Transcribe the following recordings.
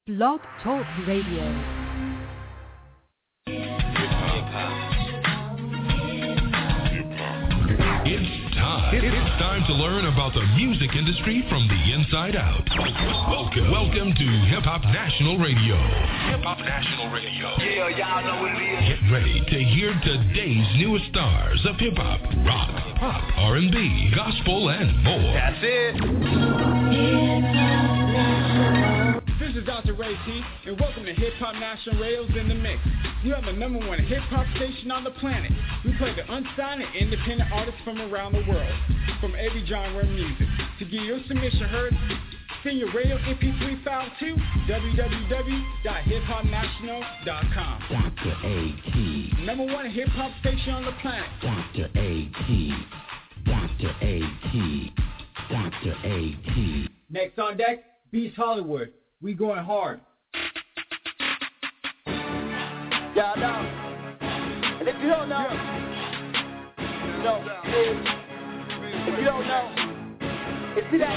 Blog Talk Radio. It's time to learn about the music industry from the inside out. Welcome to Hip Hop National Radio. Hip Hop National Radio. Yeah, y'all know what it is. Get ready to hear today's newest stars of hip hop, rock, pop, R&B, gospel, and more. That's it. This is Dr. Ray T, and welcome to Hip Hop National Radio's In the Mix. You have the #1 hip hop station on the planet. We play the unsigned and independent artists from around the world, from every genre of music. To get your submission heard, send your radio MP3 file to www.hiphopnational.com. Dr. A.T. #1 hip hop station on the planet. Dr. A.T. Dr. A.T. Dr. A.T. Next on deck, Beast Hollywood. We going hard. Y'all know. And if you don't know, you know, if you don't know, it's that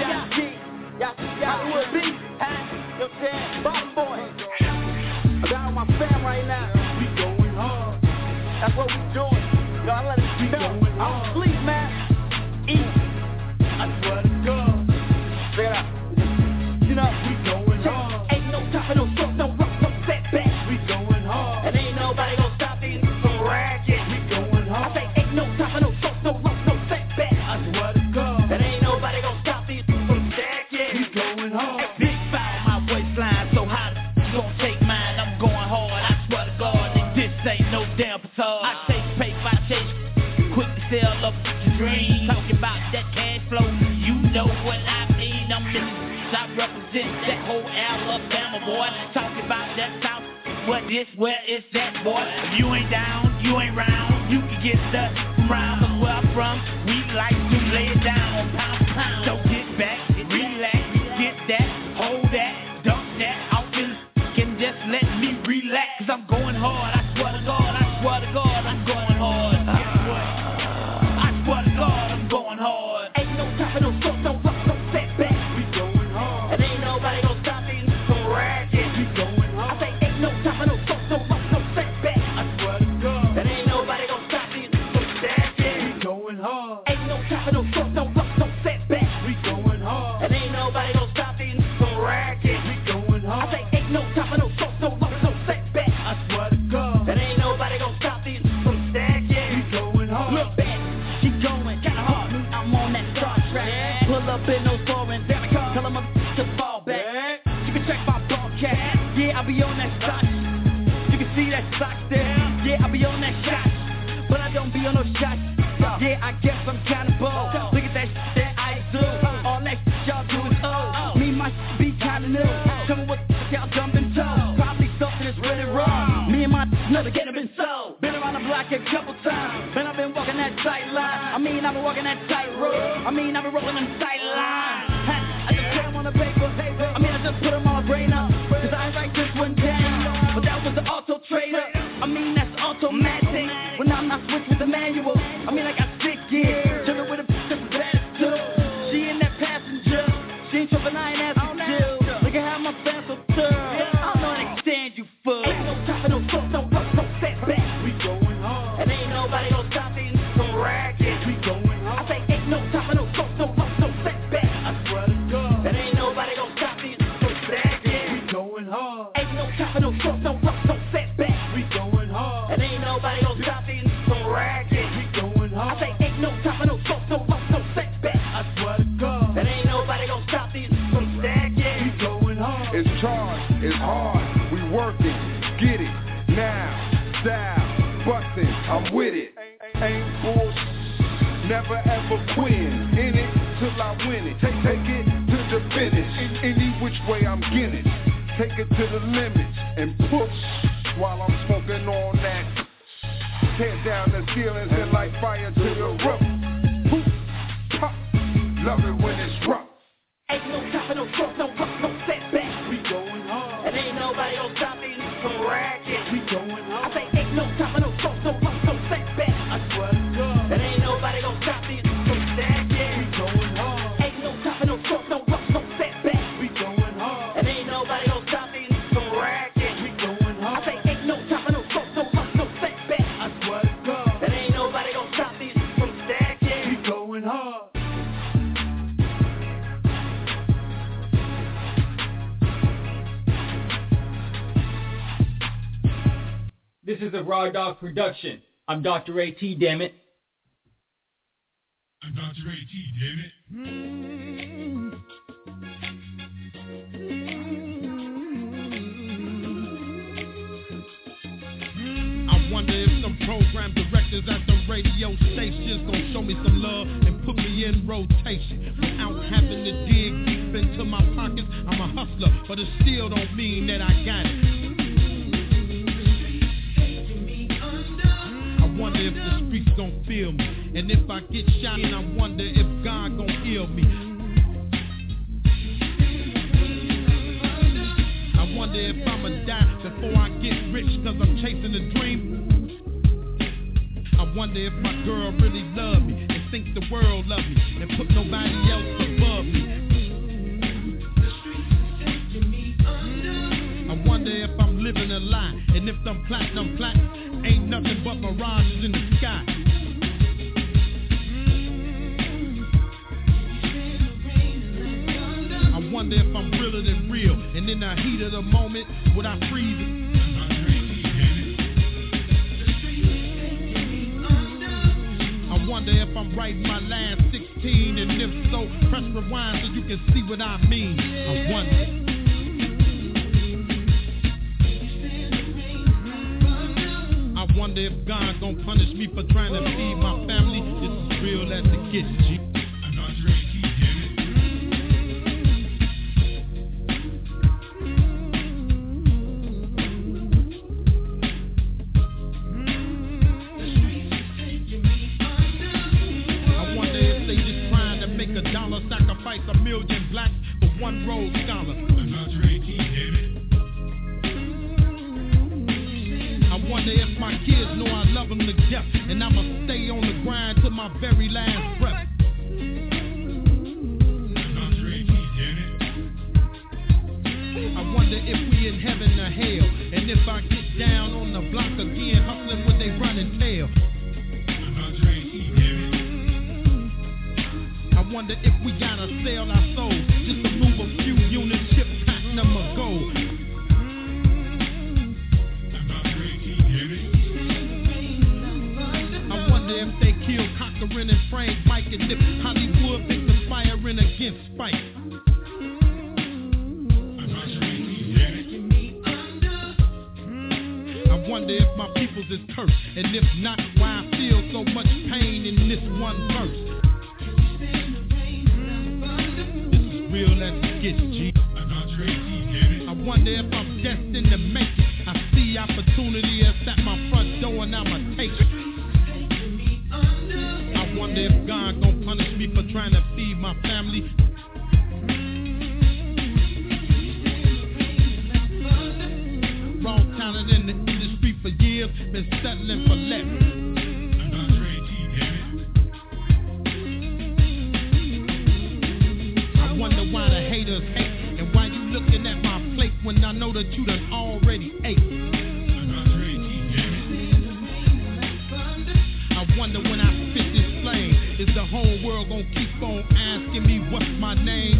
Hollywood beat, huh? You know what I'm saying? Bottom boy. I got on my fam right now. We going hard. That's what we doing. Yo, I let it know. I don't sleep, man. Eat. I swear to God. Check it out. You know, we going hard. Ain't no stopping, no stop, no rock, no setback. We going hard. And ain't nobody gonna stop these from racket. We going hard. I say ain't no stopping, no stop, no rock, no setback. I swear to God. And ain't nobody gonna stop these from stacking. We going hard. Big foul, my waistline so hot, gonna take mine. I'm going hard. I swear to God, and this ain't no damn facade. I chase paper, I chase quick to sell up the dream. Talking about that cash flow, you know what I mean. I'm living. I represent that whole Alabama, boy. Talking about that South, what this, where is that, boy? If you ain't down, you ain't round. You can get stuck around. Cause where I'm from, we like to lay it down on pound for pound. So get back, relax, get that, hold that, dump that. Out in and just let me relax. Cause I'm going hard. I swear to God, I swear to God, I'm going hard. Guess what? I swear to God, I'm going hard. Ain't no stopping, no stop, no rock, no setback. And ain't nobody gonna stop me from racket. We going hard. I say ain't no stopping, no stop, no rock, no setback. I swear to God. And ain't nobody gonna stop me from stacking. We going hard. Ain't no stopping, no stop, no rock, no setback. We going hard. And ain't nobody gonna stop me from racket. We going hard. I say ain't no stopping, no stop, no rock, no setback. I swear to God. And ain't nobody gonna stop me from stacking. We going hard. Look back, she going kinda hard. I'm on that Star Trek. Pull up in no foreign. Tell them to fall back. You can check my broadcast. Yeah, I be on that stock. You can see that stock there. Yeah, I be on that shot. But I don't be on no shots. Yeah, I guess I'm kinda bold. Look at that shit that I do. All that shit y'all do is old. Me, my shit be kinda new. Tell me what y'all jumping toe. Probably something that's really wrong. Me and my know the game have been sold. Been around the block a couple times. Man, I've been walking that tight line. I mean, I've been walking that tight road. I mean, I've been rolling them tight lines. I just put them on the paper. I mean, I just put them on my brain up. Cause I ain't write this one down. But that was the auto trader. I mean, that's automatic. When I'm not switched with the manual. I mean, I got 6 years. Chillin' with a bitch that's bad too. She in that passenger. She ain't trippin', I ain't asking you. Look at how my fans so tough. I don't know how to stand you fool. Ain't no stopping, no stop, no rock, no setback. We going hard. And ain't nobody gonna stop me from racket. We going hard. I say ain't no stopping, no stop, no rock, no setback. I swear to God. And ain't nobody gonna stop me from stacking. We going hard. Ain't no stopping, no stop, no rock, no setback. We going hard. And ain't nobody gonna stop me from racket. We going hard. I say ain't no stopping, no stop, no rock, no setback. I swear to God. And ain't nobody gonna stop me from stacking. We going hard. It's charged, it's hard, we working, get it, now, style, bustin', I'm with it, ain't bullshit, never ever quitting, in it till I win it, take it to the finish, any which way I'm getting, take it to the limits, and push, while I'm smoking on that, tear down the ceilings and light fire to the roof, poof, pop, love it when it's rough. Ain't no stopping, no stop, no rock, no setback. We going hard. And ain't nobody gonna stop me from racket. We going hard. I say ain't no stopping, no stop, no rock, no setback. I swear to God. And ain't nobody gonna stop me from stacking. We going hard. Ain't no stopping, no stop, no rock, no setback. We going hard. And ain't nobody gonna stop me This is a Raw Dog production. I'm Dr. A.T., damn it. I'm Dr. A.T., damn it. I wonder if some program directors at the radio stations gonna show me some love and put me in rotation without having to dig deep into my pockets. I'm a hustler, but it still don't mean that I got it. I wonder if the streets gon' feel me, and if I get shot, and I wonder if God gon' heal me. I wonder if I'ma die before I get rich, cause I'm chasing a dream. I wonder if my girl really love me and think the world love me and put nobody else above me. I wonder if I'm living a lie, and if them platinum plaques ain't nothing but mirages in the sky. I wonder if I'm realer than real, and in the heat of the moment, would I freeze it? I wonder if I'm writing my last 16, and if so, press rewind so you can see what I mean. I wonder. I wonder if God's gonna punish me for trying to feed my family. This is real as it gets, G. I'm not ready. Sacrifice a million blacks for one Rhodes Scholar. I wonder if my kids know I love them to death, and I'ma stay on the grind till my very last breath. I wonder if we in heaven or hell, and if I get down on the block again, hustling with they running tail. I wonder if we gotta sell our souls just to move a few units, ship platinum or gold. I wonder if they kill Cochran and Frank Mike, and if Hollywood been conspiring against Spike. I wonder if my peoples is cursed, and if not, why I feel so much pain in this one verse. Real as it gets, G. I wonder if I'm destined to make it. I see opportunity is at my front door and I'ma take it. I wonder if God gon' punish me for trying to feed my family. Raw talent in the industry for years, been settling for less. Wonder why the haters hate, and why you looking at my plate when I know that you done already ate. I wonder when I spit this flame, is the whole world gonna keep on asking me what's my name?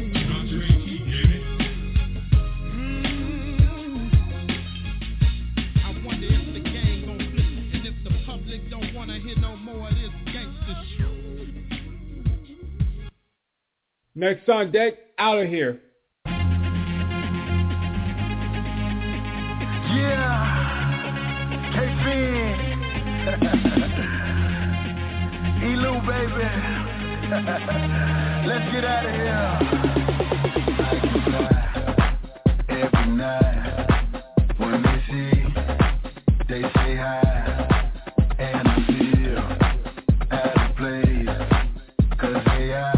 I wonder if the game gon' flip, and if the public don't wanna hear no more of this gangster shit. Next on deck, Out of Here. Yeah, K-Fin, Elu, baby, let's get out of here. I can fly every night. When they see, they say hi, and I feel out of place, 'cause they are.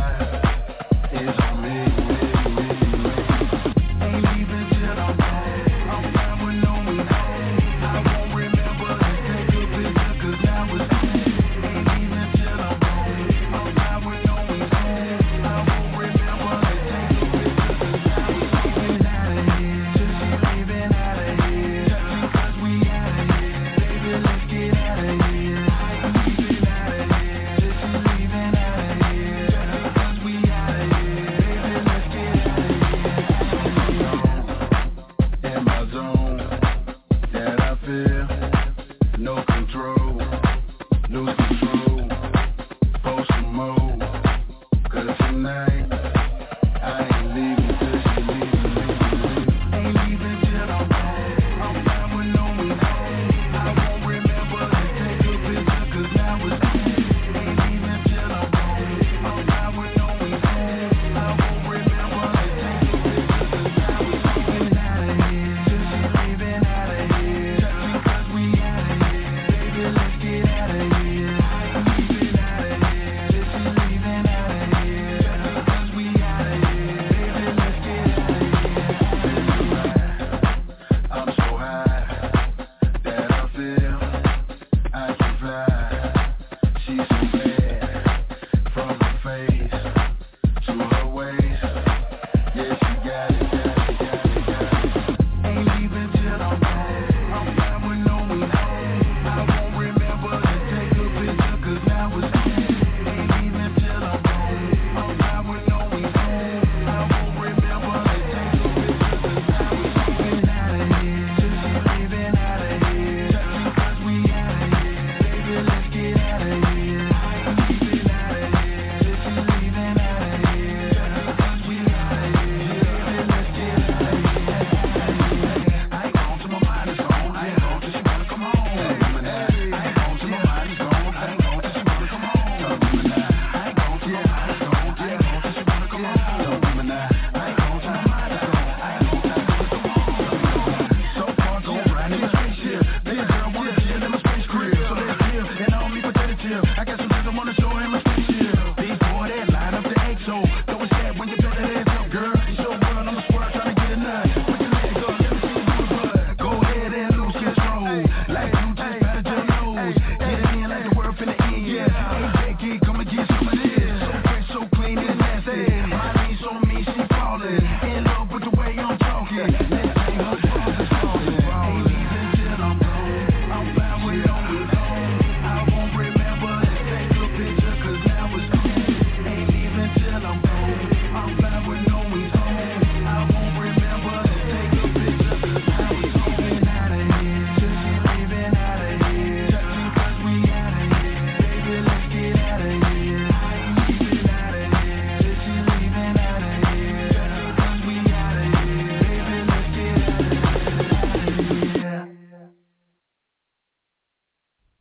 Just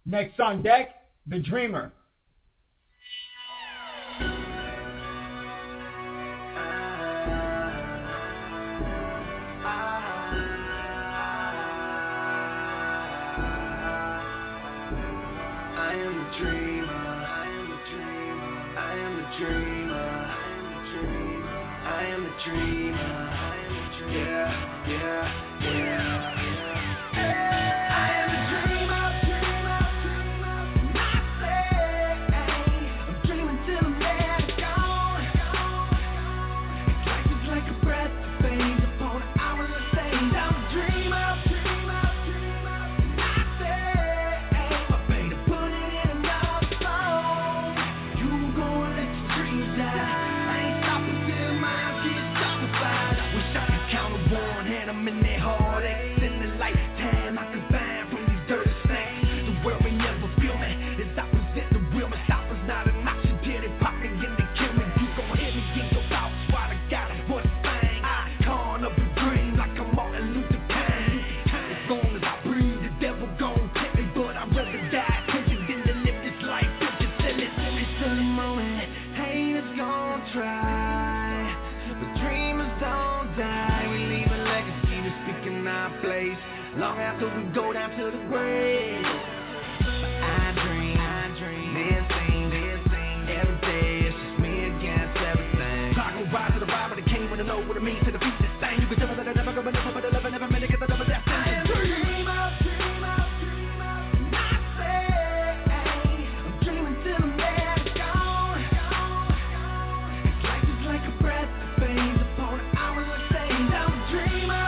Next on deck, The Dreamer. Long after we go down to the grave, I dream, this thing, every day it's just me against everything. So I go rise to the vibe of the king when I know what it means to the beat this thing. You can never let it never go, but never minute, get the double death. I am a dreamer, I'm dreaming till I'm dead, gone. Life is like a breath that fades upon an hourless day. I'm a dreamer.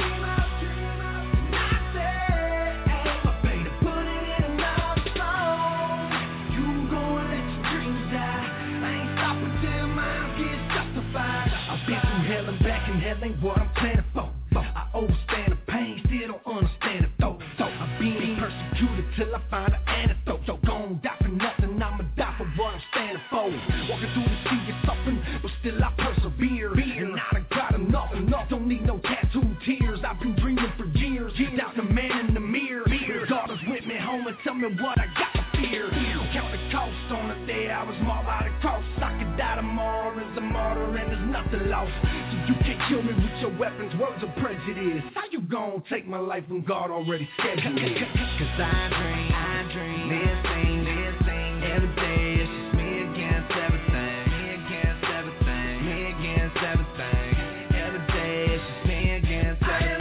Hell ain't what I'm planning for. I overstand the pain, still don't understand it though. I'm being persecuted till I find an antidote. So gon' die for nothing, I'ma die for what I'm standing for. Walking through the sea is something, but still I persevere. And I done got enough, don't need no tattooed tears. I've been dreaming for years, doubt the man in the mirror. God is with me home and tell me what I got to fear. Count the cost on the day I was marked by the cross. I could die tomorrow as a martyr and there's nothing lost. So you can't kill me with your weapons, words of prejudice. How you gon' take my life when God already scheduled it? Cause I dream, this thing, every day it's just me against everything. Me against everything. Every day it's just me against everything.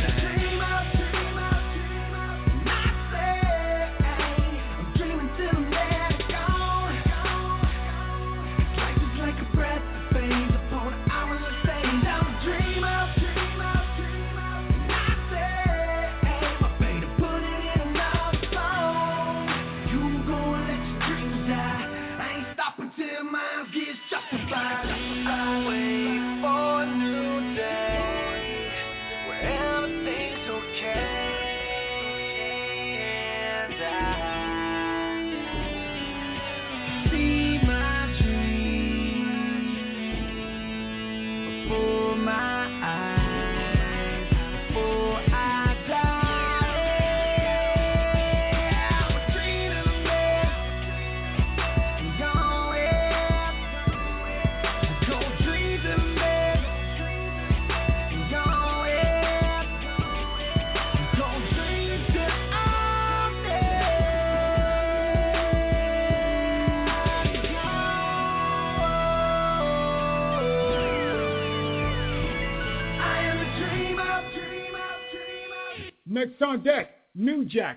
Next on deck, New Jack.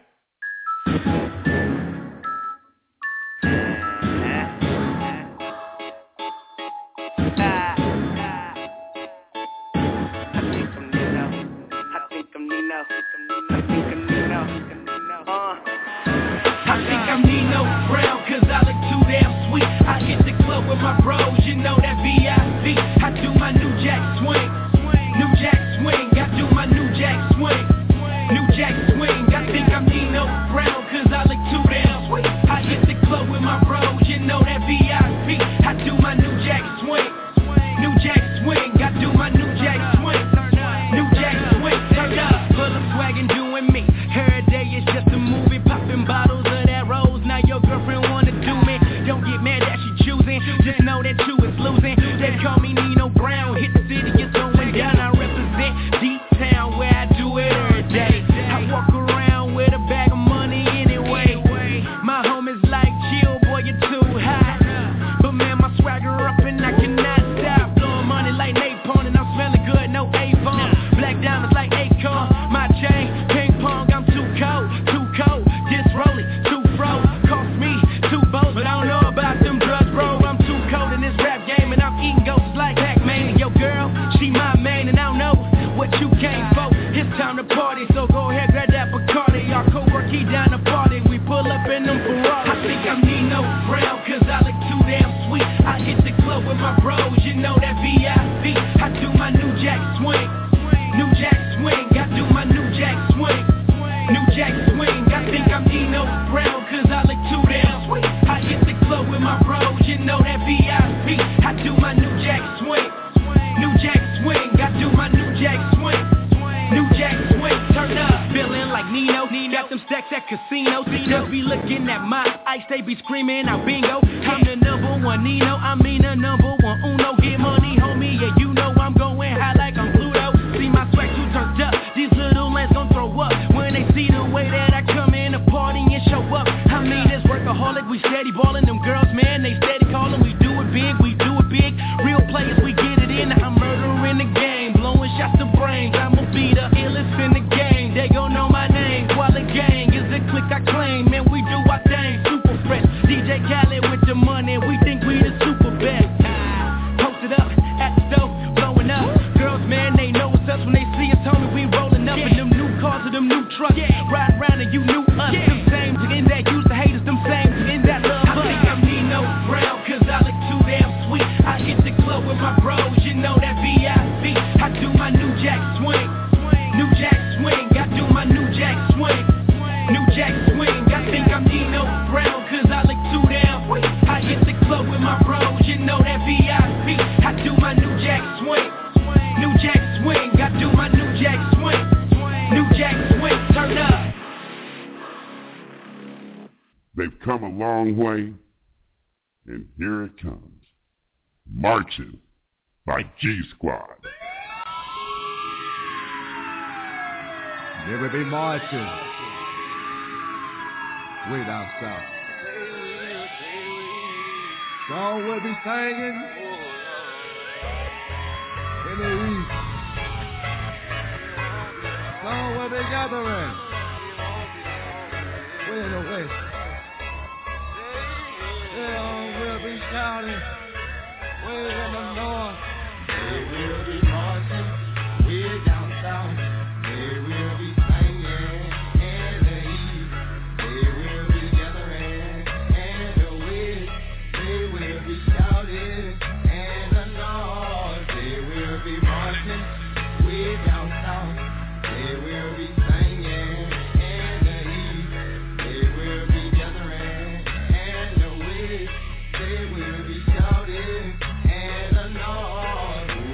Bottles of that rose party, so go ahead, grab that Bacardi. Our co-work, he down to party, we pull up in them Ferrari. I think I'm Nino Brown, cause I look too damn sweet. I hit the club with my bros, you know that VIP. I do my New Jack swing, New Jack swing. I do my New Jack swing, New Jack swing. I think I'm Nino Brown, cause I look too damn sweet. I hit the club with my bros, you know that VIP. I do my New Jack swing, New Jack swing. I do my New Jack swing, New Jack swing. Turn up, feeling like Nino. Got them stacks at casinos. Just be looking at my ice, they be screaming out bingo. I'm the number one Nino, I mean the number one Uno. Get money, homie, yeah, you know I'm going high like I'm Pluto. See my swag too turned up, these little lens gon' throw up when they see the way that I come in the party and show up. I mean this workaholic, we steady ballin'. Them girls, man, they steady callin'. We do it big, we do it big. Real players, we get it in. I'm murdering the game, blowing shots to brains. I'ma be the illest in the game. They gon' know my name. While the gang is the click I claim, man, we do our thing. Super fresh, DJ Khaled with the money. We think we the super best. Posted up at the stove, blowing up. Girls, man, they know it's us when they see us, homie. We rolling up in them new cars or them new trucks. Ride around and you knew us. Them same in that used to hate us. Them same in that love us. I think I'm Nino Brown, cause I look too damn sweet. I hit the club with my bros, you know that VIP. I do my New Jack swing, New Jack swing. I do my New Jack swing, New Jack swing. I think I'm Nino Brown, cause I look too damn sweet. I hit the club with my bros, you know that VIP. I do my New Jack swing, New Jack swing. I do my New Jack swing, New Jack swing. Turn up. They've come a long way, and here it comes. Marching by G Squad. They will be marching way down south. Song will be singing in the east. Song will be gathering way in the west. Song will be shouting way in the north. They will be marching way down south. They will be singing in the east. They will be gathering in the west. They will be shouting in the north. They will be marching way down south. They will be singing in the east. They will be gathering in the west. They will be shouting in the north.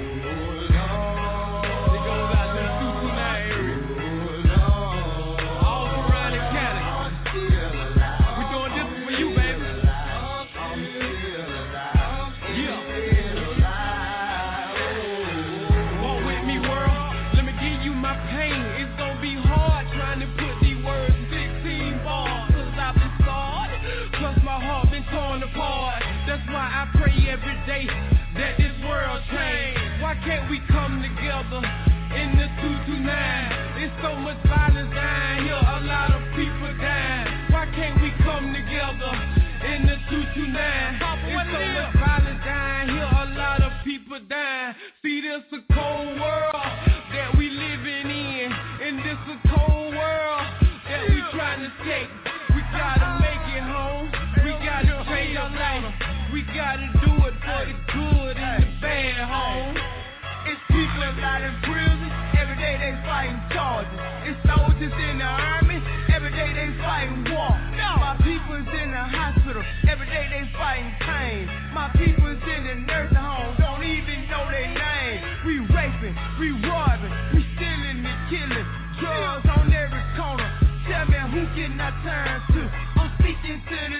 Every day that this world change. Why can't we come together in the 229? There's so much violence dying here, a lot of people dying. Why can't we come together in the 229? There's so much violence dying here, a lot of people dying. See, this a cold world that we living in, and this a cold world that we trying to take. We gotta make it home. We gotta change our life. We gotta do it for the good and the bad, home. It's people out in prison, every day they fighting charges. It's soldiers in the army, every day they fighting war. My people's in the hospital, every day they fighting pain. My people's in the nursing home, don't even know their name. We raping, we robbing, we stealing and killing. Drugs on every corner, tell me who getting our turn to. I'm speaking to the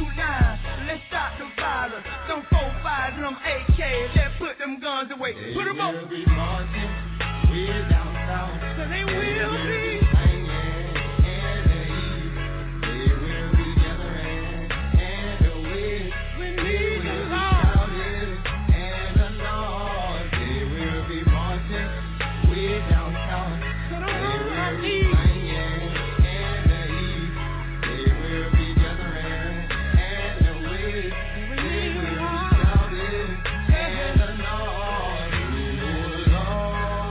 229, let's stop the violence. Them 4-5 and them AKs, let's put them guns away. They put them up. They will be marching way down south. So they will be singing in the east. They will be gathering in the west. We they need will the be Lord. shouting in the north. They will be marching way down south. So they will be east. singing in the east. They will be gathering in the west. They will be shouting in the north.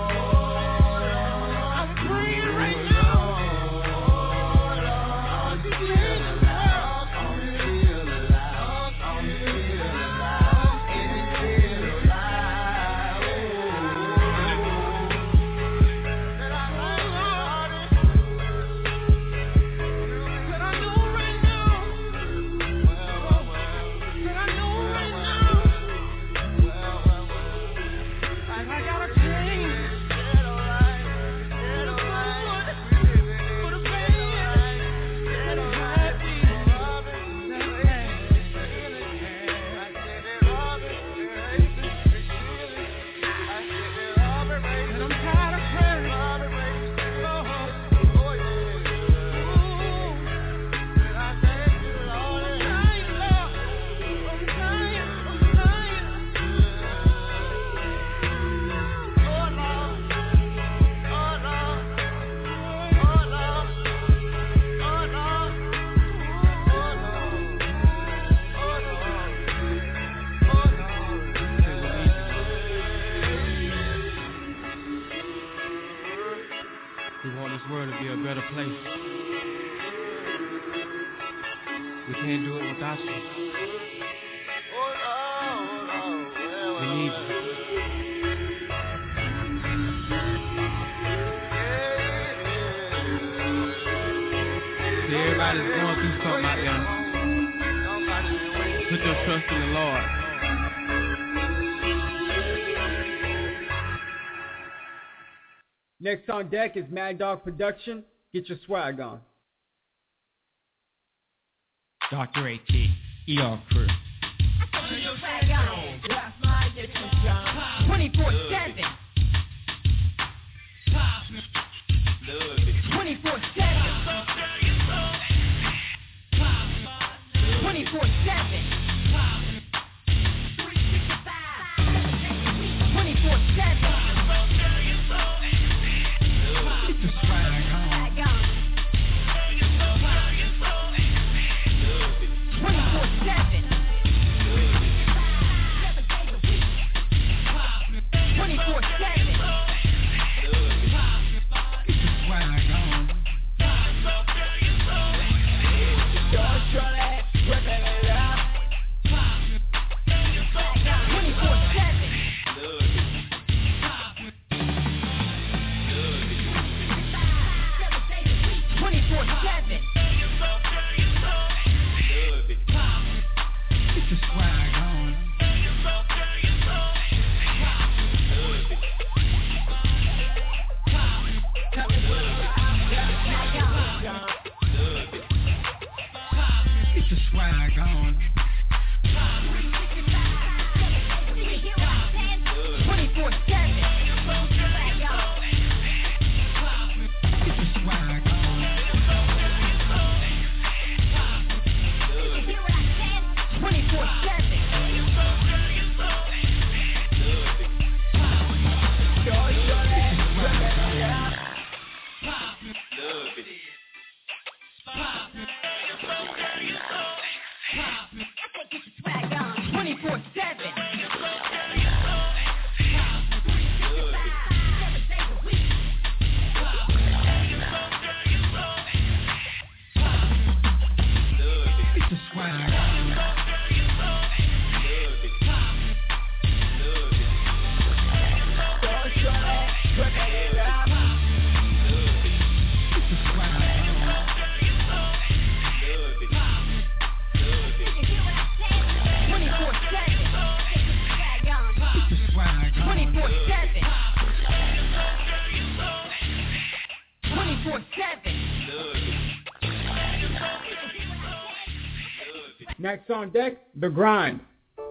be a better place. We can't do it without you. We need you. See, everybody's going through something out there. Put your trust in the Lord. Next on deck is Mad Dog Production. Get your swag on. Dr. AT, ER Crew. 24/7. 24/7. Next on deck, The Grind.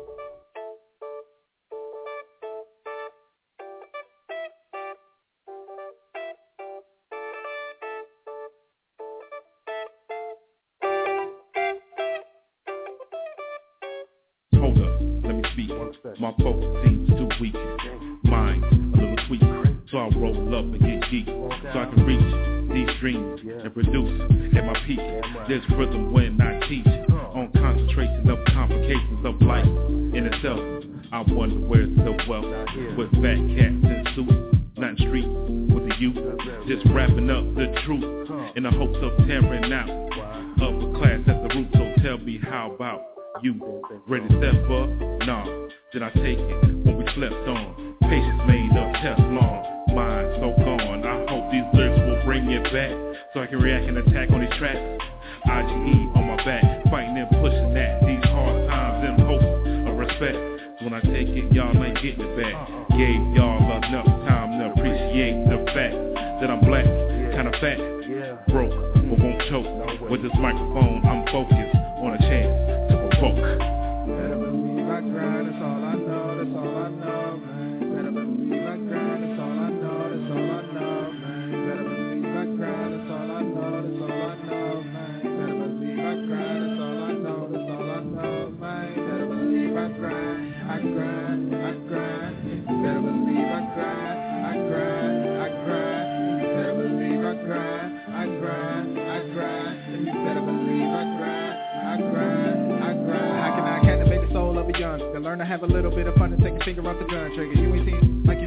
Hold up, let me speak. My focus seems too weak. Mine a little sweet, so I roll up and get geek, so I can reach these dreams and produce at my peak. There's rhythm when I teach on concentration of complications of life in itself. I wonder where's the wealth with fat cats in suits, not street with the youth, just wrapping up the truth in the hopes of tearing out upper class at the root. So tell me, how about you? Ready to step up? Nah, did I take it when we slept on? Patience made of Teflon, mind so gone. I hope these lyrics will bring it back, so I can react and attack on these tracks. IGE on my back, fighting and pushing at these hard times in hopes of respect. So when I take it, y'all ain't getting it back. Gave y'all enough time to appreciate the fact that I'm black, kinda fat, broke, but won't choke. With this microphone, I'm focused on a chance to provoke. Better believe I grind, that's all I know, that's all I know, man. Better believe I grind, that's all I know, that's all I know, man. Better believe I grind, that's all I know, that's all I know, man. Better believe I grind, that's all I know, that's all I know, man. Better believe I grind, I grind, I grind. Better believe I grind, I grind, I grind. Better believe I grind, I grind, I grind. And you better believe I grind, I grind, I grind. How can I captivate the soul of a young? To learn to have a little bit of fun and take a finger off the gun trigger. You ain't seen like you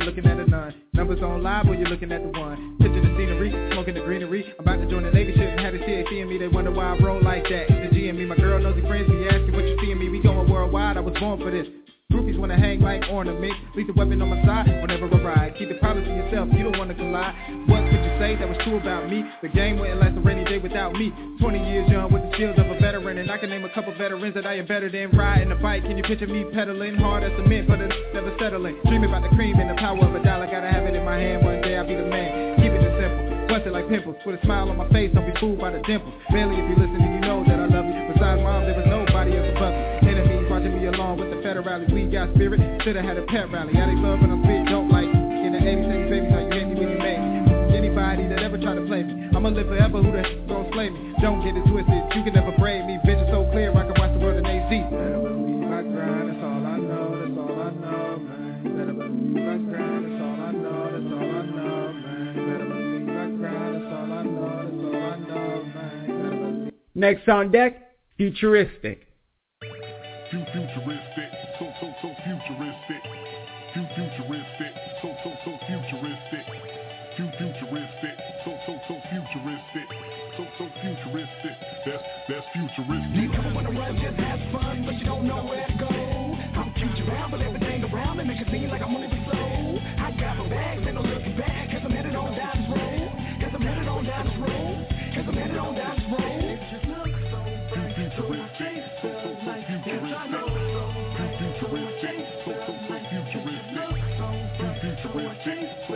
you're looking at a nun. Numbers on live, or you're looking at the one. Picture the scenery, smoking the greenery. I'm about to join the lady ship and have the CAC in me. They wonder why I roll like that. The G and me, my girl nosy friends be asking what you see in me. We going worldwide, I was born for this. Groupies wanna hang like ornaments. Lethal weapon on my side whenever I ride. Keep the problems to yourself, you don't wanna collide. What could you say that was true about me? The game wouldn't last a rainy day without me. 20 years young with the skills of a veteran, and I can name a couple veterans that I am better than. Riding a bike, can you picture me pedaling? Hard as cement, but it's never settling. Dreaming about the cream and the power of a dollar. Gotta have it in my hand, one day I'll be the man. Keep it just simple. Bust it like pimples, with a smile on my face, don't be fooled by the dimples. Barely if you listen, you know that I love you. Besides mom, there was nobody else above me. Enemies watching me along with the federale. We got spirit, should've had a pep rally. I they love when I spit, don't like it. In the 80s, 70s, baby, now you hit me when you make me. Anybody that ever try to play me, I'ma live forever, who the heck gon' slay me? Don't get it twisted, you can never braid me. Vision so clear, I can watch the world in AZ. Better believe my grind, that's all I know, that's all I know, man. Better believe my grind, that's all I know, that's all I know, man. Better believe my grind, that's all I know, that's all I know, man. Next on deck, Futuristic. Futuristic, so futuristic. Futuristic, so futuristic. Futuristic, so futuristic. So futuristic, that's futuristic. You don't wanna run, just have fun, but you don't know where to go. I'm future bound, but everything around me make it seem like I'm moving slow. I got my bags and I'm looking back, cause I'm headed on down this road. Cause I'm headed on down this road. Cause I'm headed on down this road. Futuristic, so futuristic. Futuristic, so futuristic. Futuristic, so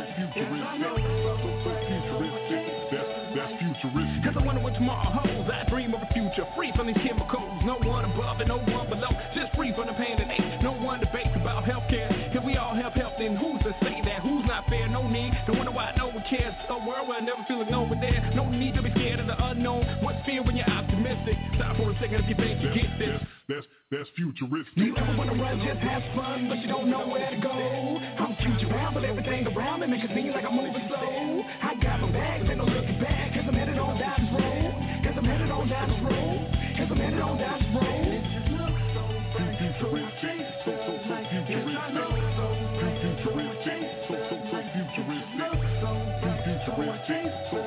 futuristic. That's futuristic. Cause I wonder what tomorrow holds. I dream of a future free from these chemicals. No one above and no one below. Just free from the pain and ache. No one debates about healthcare. If we all have health, then who's to say that? Who's not fair? No need. Don't wonder why no one cares. A world where I never feel like no one there. No need to be scared of the unknown. What's fear when you're optimistic? Stop for a second if you think you get this. That's futuristic. You don't wanna run, just have fun, but you don't know where to go. I'm future bound, but everything around me make it seem like I'm moving slow. I got my bags and I'm looking back, cause I'm headed on down this road. Cause I'm headed on down this road. Cause I'm headed on down this road. Futuristic, so futuristic. Futuristic, so futuristic. Futuristic, so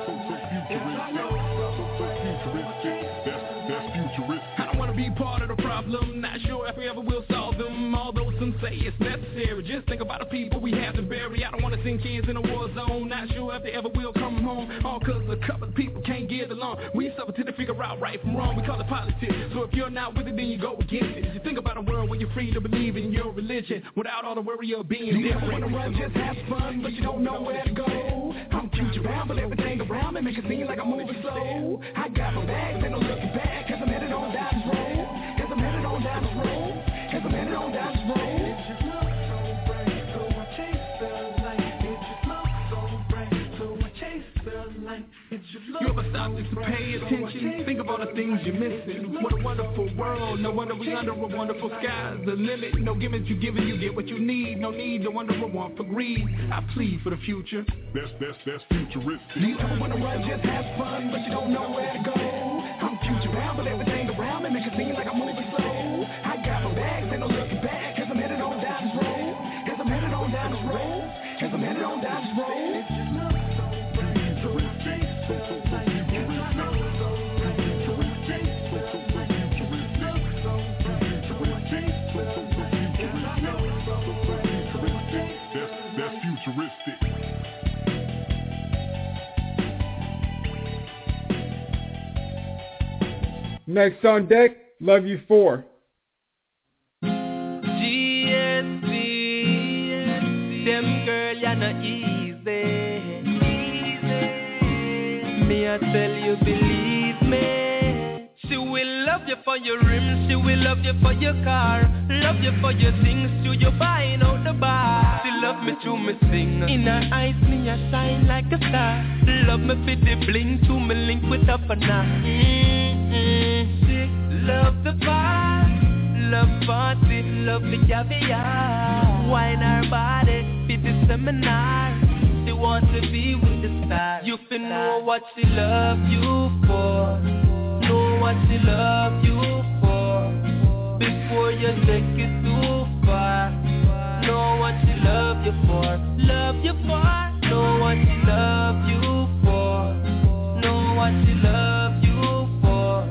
futuristic. That's futuristic. I don't wanna be part of the problem. Not sure if we ever will solve them. Although some say it's necessary. Just think about the people we have to bury. I don't wanna send kids in a war zone. Not sure if they ever will come home. All cause a couple of people can't get along. We suffer till they figure out right from wrong. We call it politics. So if you're not with it, then you go against it. You think about a world where you're free to believe in your religion without all the worry of being different. You don't wanna run, just have fun, but you don't know where to go. I'm future bound, but everything around me make it seem like I'm moving slow. I got my bags and I'm looking back, cause I'm headed on down this road. Cause I'm headed on down this road. Cause I'm headed on down this road. You ever stop just to pay attention? Think of all the things you're missing. What a wonderful world. No wonder we under a wonderful sky. The limit, no gimmicks you give and you get what you need. No need, no wonder or want for greed. I plead for the future. That's futuristic. You don't wanna run, just have fun, but you don't know where to go. I'm future bound, but everything around me make it seem like I'm moving slow. I got my bags and I'm looking back, cause I'm headed on down this road. Cause I'm headed on down this road. Cause I'm headed on down this road. That's futuristic. Next on deck, Love You 4. GSD, them girl, you're not easy. Me, I tell you, believe me. She will love you for your rims, she will love you for your car, love you for your things, to your buying out the bar. She love me to me sing, in her eyes me I shine like a star. Love me for the bling, to me link with up and now. She love the bar, love party, love the caviar. Wine her body, for the seminar. She wants to be with the stars. You can know what she love you for. Know what she love you for. Before you take it too far. Know what she love you for. what she love you for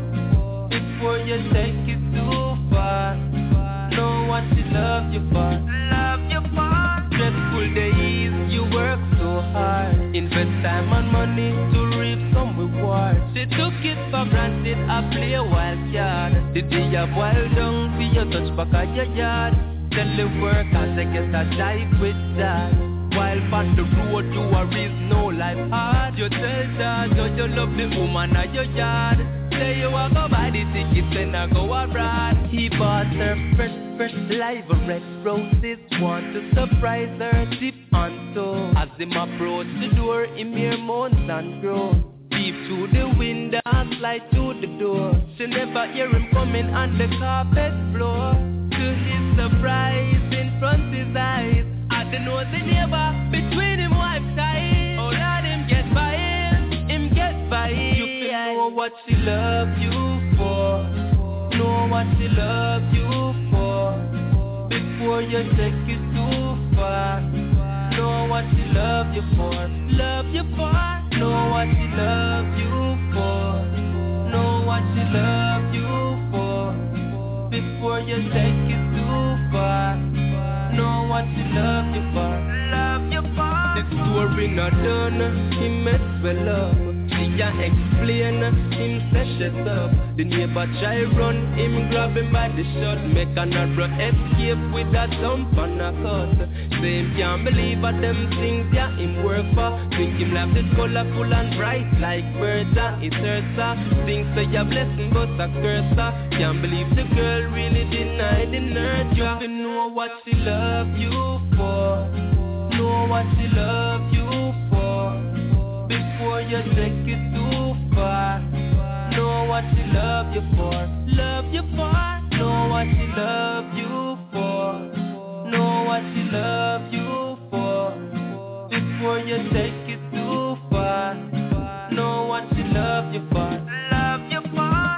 before you take it too far. Know what she love you for. Love you for. Stressful days, you work so hard. Invest time and money to reap some reward. She took it for granted, I play a wild card. The day you boil down, see you touch back at your yard. Tell the work and they get a jive with that. While on the road, you are is no life hard. You tell that you love the woman at your yard. Say you want to buy the tickets and I go abroad. He bought her fresh live red roses. Want to surprise her, tip on toe. As him approach the door, him hear moans and groans. Peep through the window and slide through the door. She never hear him coming on the carpet floor. To his surprise, in front his eyes, at the nosy neighbor, between him wife ties. Oh Lord, him get by him get by him. You feel know what she love you for. Know what she love you for before you take it too far. Know what she love you for. Love you for. Know what she love you for. Know what she love you for before you take it too far. Know what she love you for. Love you for. The story not done. He mess well up. She can explain. Him say shut up. The neighbor try run. Him grab him by the shirt. Make another escape with a thump and a cut. Say him can't believe what them things yeah him work for. Think him laugh it colorful and bright like Bertha. It's Ursa. Think say a blessing but a curse. Can't believe the girl really denied the nurture. You know what she love you for. Know what she love you for before you take it too far. Know what she love you for. Love you for. Know what she love you for. Know what she love you for before you take it too far. Know what she love you for. Love you for.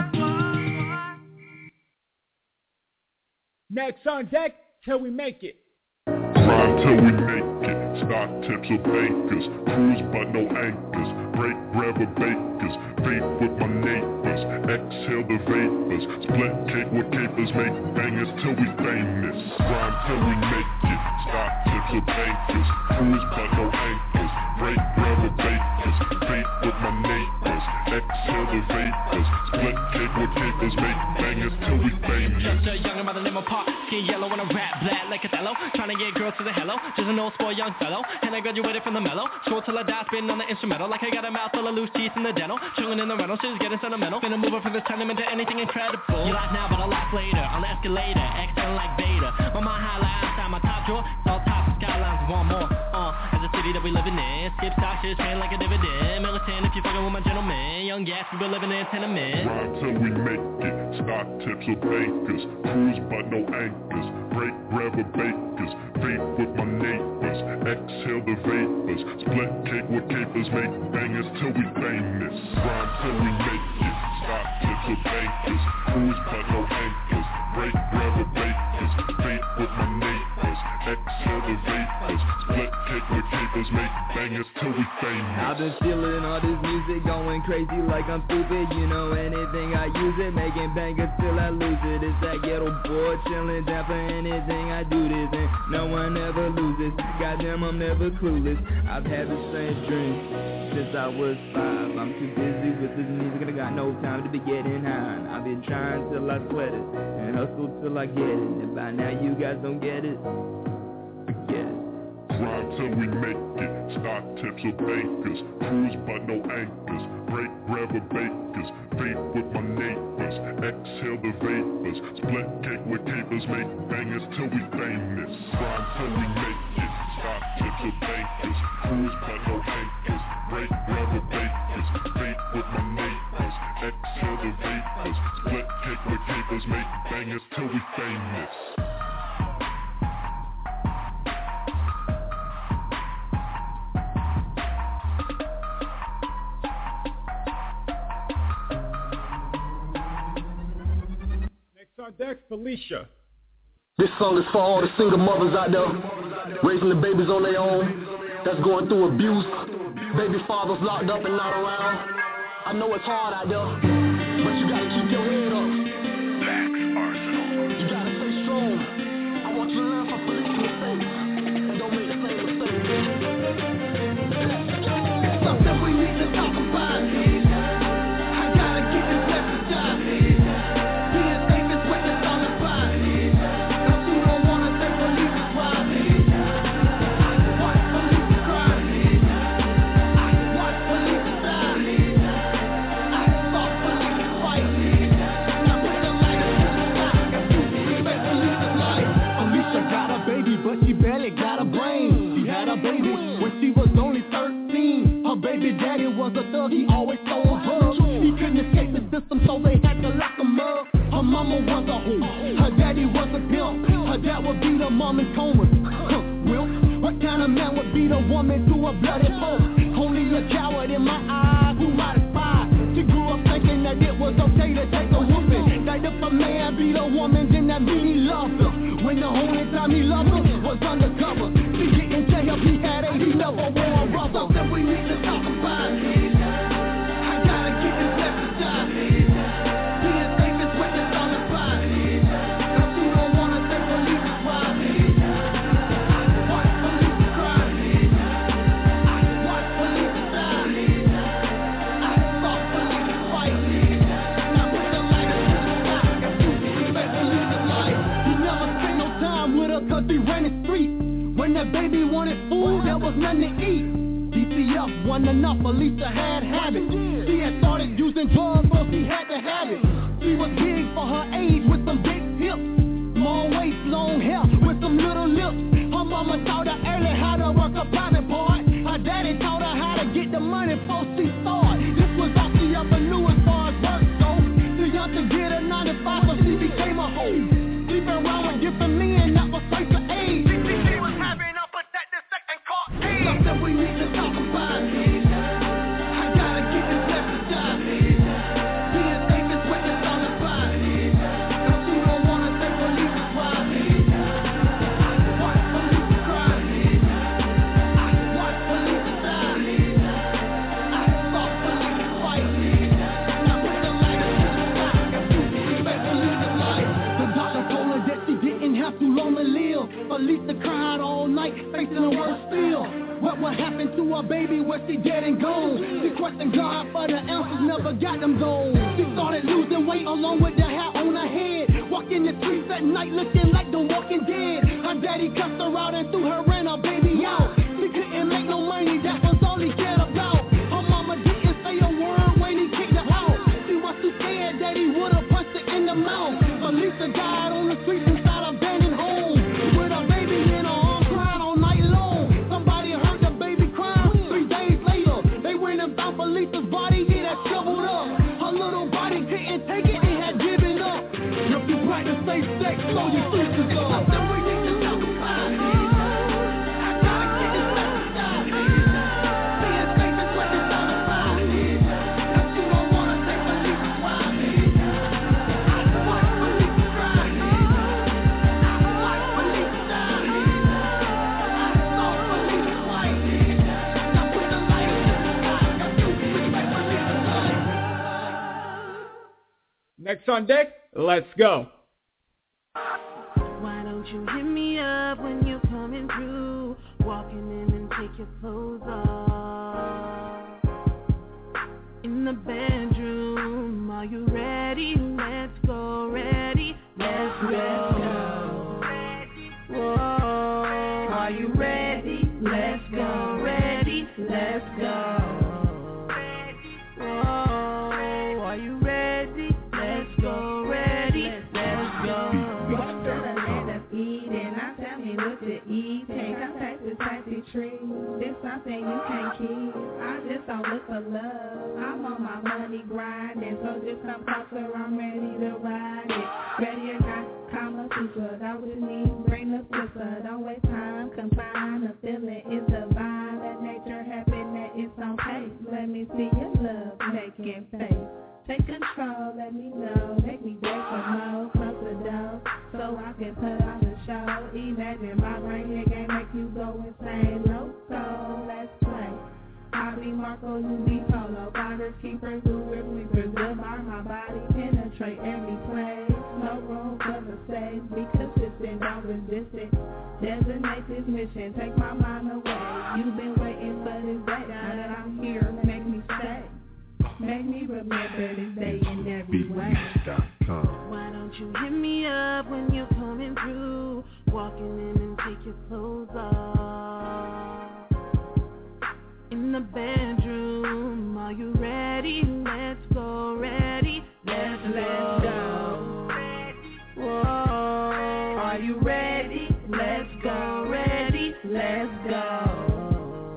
Next on deck, till we make it. Grind till we make it. Stock tips or bakers. Cruise but no anchors. Break bread with bakers. Vape with my neighbors. Exhale the vapors. Split cake with capers. Make bangers till we famous. Grind till we make it. Stock tips or bakers. Cruise but no anchors. Break bread with bakers. Vape with my neighbors. Exhale the vapors. Split cake with capers. Make bangers till we famous. Just a young by the name of Pop. Skin yellow and a rap black like Othello. Trying to get girls to the hello. Just an old spoiled young fellow. And I graduated from the mellow. School till I die, spitting on the instrumental. Like I got a mouth full of loose teeth in the dental. Chilling in the rental, shit is getting sentimental. Finna move up from this tenement to anything incredible. You laugh now, but I laugh later. On the escalator, exhaling like Vader. My mind highlight outside my top drawer. It's all top skylines, want more. As a city that we living in. Skip stock, shit's paying like a dividend. Militant if you fucking with my gentleman. Young gas, we been living in tenement. Grind till we make it. Stock tips or bakers. Cruise but no anchors. Break bread with bakers. Vape with my neighbors. Exhale the vapors. Split cake with capers. Make bangers till we famous. Grind till we make it. Stock tips or bakers. Cruise but no anchors. Break bread with bakers. Vape with my neighbors. Exhale the vapors. Split cake with capers. Make bangers till we famous. I've been stealing all this music, going crazy like I'm stupid. You know anything I use it, making bangers till I lose it. It's that ghetto boy chilling down for anything I do this, and no one ever loses. Goddamn, I'm never clueless. I've had the same dream since I was 5. I'm too busy with this music and I got no time to be getting high. I've been trying till I sweat it and hustle till I get it. And by now you guys don't get it, forget it. Grind till we make it. Stock tips or bakers. Cruise but no anchors. Break bread with bakers. Vape with my neighbors. Exhale the vapors. Split cake with capers. Make bangers till we famous. Grind till we make it. Stock tips or bakers. Cruise but no anchors. Break bread with bakers. Vape with my neighbors. Exhale the vapors. Split cake with capers. Make bangers till we famous. On deck, Felicia. This song is for all the single mothers out there raising the babies on their own, that's going through abuse, baby fathers locked up and not around. I I know it's hard out there, but you gotta keep your head up. Black Arsenal. You gotta stay strong. I want you to learn from police mistakes and don't make the same mistakes. Something we need to talk about. I gotta get this message out. Being safe is what it's all about. Cause you don't wanna take police's ride. Watch police cry. Watch police die. I saw police fight. Now put the light to the sky. Respect police's life. Alicia got a baby, but she barely got a brain. She had a baby when she was only 13. Her baby daddy was a thug, he always sold drugs. He couldn't escape the system, so they had to lock him up. Her mama was a hoe, her daddy was a pimp. Her dad would beat her mom in coma. Wimp, what kind of man would beat a woman to a bloody pulp? Only a coward in my eyes who might aspire. She grew up thinking that it was okay to take a whooping. That if a man beat a woman, then that mean he loved her. When the only time he loved her was undercover. She didn't tell him he had a, he never wore a rubber. Something we need to talk about. I gotta get this message out. Being safe is what it's all about. Cause you don't wanna take police's ride. Watch police cry. Watch police die. I saw police fight. Now put the light to the sky. Respect police's life. He never spent no time with her cause he ran the street. When that baby wanted food, there was nothing to eat. DCF wasn't enough, Alicia had habits. She had started using drugs, so she had to have it. She was big for her age with some big hips. Small waist, long hair with some little lips. Her mama taught her early how to work a private part. Her daddy taught her how to get the money before she started. This was all she ever knew as far as work goes. Too young to get a 9-to-5, so she became a hoe. Sleeping around with different men, that was place of age. She was having a protected second court age. Something we need to talk about. I gotta get this message out. Being safe is what it's all about. Cause you don't wanna take police's ride. Watch police cry. Watch police die. I saw police fight. Now put the light to the sky. Respect police's life. The doctor told her that she didn't have too long to live. Alicia cried all night, facing the worst still. What would happen to her baby when she dead and gone? She questioned God for the answers, never got them gold. She started losing weight along with the hair on her head. Walking the streets at night looking like the Walking Dead. Her daddy cussed her out and threw her and her baby out. She couldn't make no money, that was all he cared about. Her mama didn't say a word when he kicked her out. She was too scared that he would've punched her in the mouth. Alicia died on the streets inside a abandoned home. With her baby in her arms crying all night long. Somebody heard the baby crying. 3 days later, they went and found Alicia's body, it had shriveled up. Her little body couldn't take it, it had given up. If you practice safe sex, so your sisters are. Something we need to talk about. I gotta get this message out. Being safe is what it's all about. Cause you don't wanna take police's ride. Watch police cry. Watch police die. I saw police fight. Now put the light to the sky. Respect police's life. Next on deck, let's go. Why don't you hit me up when you're coming through? Walking in and take your clothes off. In the bedroom, are you ready? Let's go, ready? Let's go. Whoa, are you ready? Let's go, ready? Let's go. Whoa, are you ready? Let's go, ready? Let's go. Walk to the land of Eden. Now tell me what to eat. Can't come back to fancy tree. This something you can't keep. I just don't look for love. I'm on my money grinding, so just come closer. I'm ready to ride it. Ready or not, Kama Sutra. That with me, bring the sister. Don't waste time, confine the feeling. It's divine. Let nature happen. That it's on pace. Let me see your love making face. Take control, let me know. Make me break for more. Close the door, so I can put on the show. Imagine my brain here game make you go insane. Loco, let's play. All be Marco, you be Polo. Finders, keepers, movers, weepers, divide my body, penetrate every place. No room for mistakes, be consistent, don't resist it. Designate this mission, take my mind away. You've been waiting for this day, now that I'm here, make me stay. Make me remember this day in every way. Why don't you hit me up when you're coming through? Walking in and take your clothes off. In the bedroom, are you ready? Let's go, ready? Let's go. Whoa, are you ready? Let's go, ready? Let's go.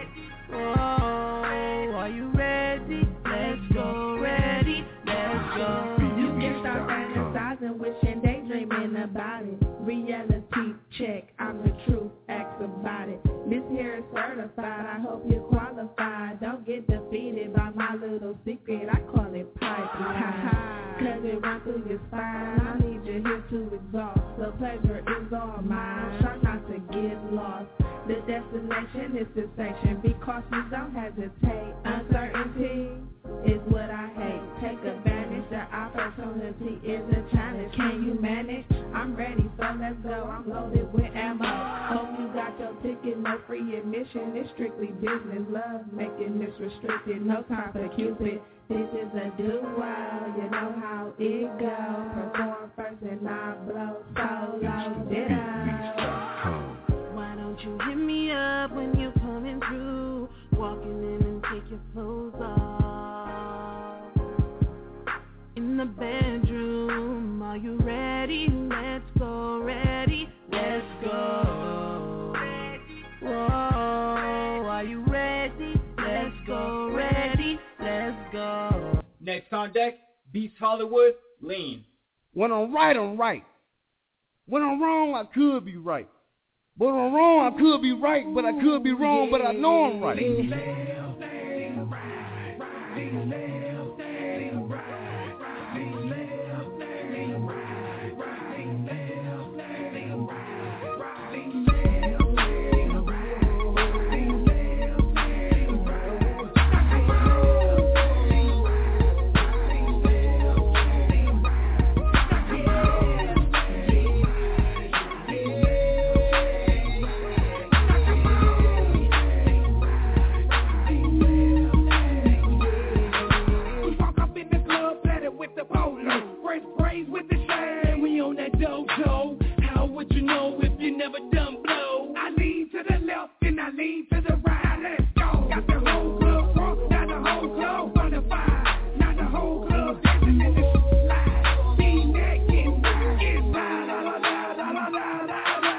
Whoa, are you ready? Let's go, ready? Let's go. You can start fantasizing, wishing, daydreaming about it. Reality check, I'm the truth, ask about it. This here is certified, I hope you're qualified. Don't get defeated by my little secret, I call it pipeline. Cause it runs through your spine, I need you here to exhaust. The pleasure is all mine, try not to get lost. The destination is the section, be cautious, don't hesitate. Uncertainty is what I hate. Take advantage, the opportunity is a challenge. Can you manage? I'm ready, so let's go. I'm loaded with ammo. Hope you got your ticket, no free admission. It's strictly business, love making this restricted. No time for Cupid. This is a duo, you know how it goes. Perform first and I blow solo. Ditto. Why don't you hit me up when you're coming through? Walking in and take your clothes off. In the bedroom, are you ready? Let's go, ready? Let's go. Whoa, are you ready? Let's go, ready? Let's go. Next on deck, Beast Hollywood, Lean. When I'm right, I'm right. When I'm wrong, I could be right. But when I'm wrong, I could be right, but I could be wrong, but I know I'm right. How would you know if you never done blow? I lean to the left and I lean to the right. Let's go. Got the whole club drunk, not the whole club bonafide. Not the whole club dancing in the slide. See that get inside. La la la la la la la.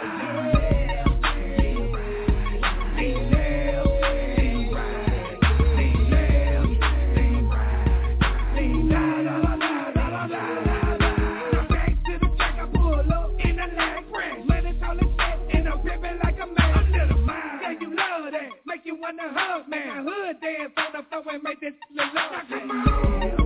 You wanna hug, man? My hood dance on the floor and make this love. Come on.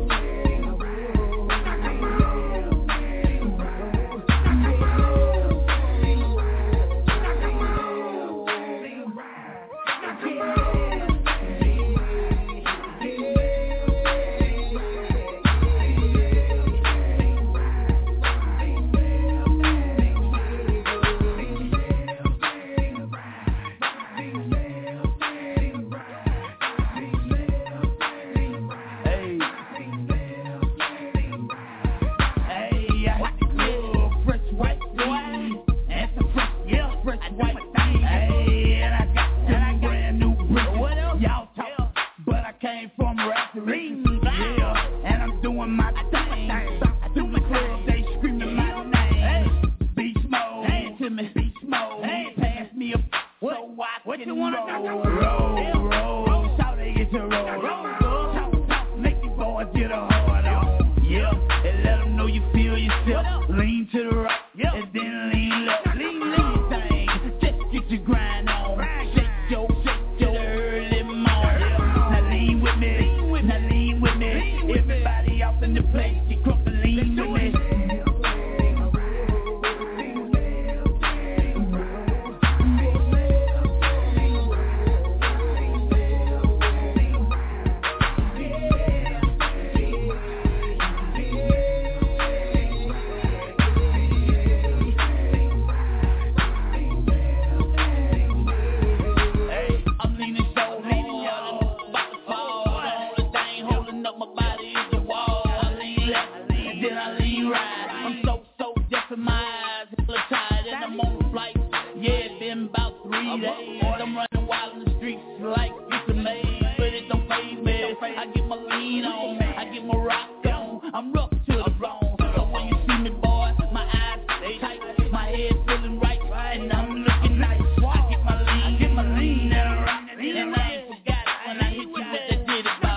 open up my body is the wall. I lean left, and then I lean right. I'm so deaf in my eyes, hypnotized, and I'm on the flight. Yeah, it's been about 3 days. I'm running wild in the streets like it's a maze, but it don't phase me. I get my lean on, I get my rock on. I'm rough to the bone. So when you see me, boy, my eyes stay tight, my head feeling right, and I'm looking nice. I get my lean, and I rock, and I ain't forgot it when I hit you with that ditty bob.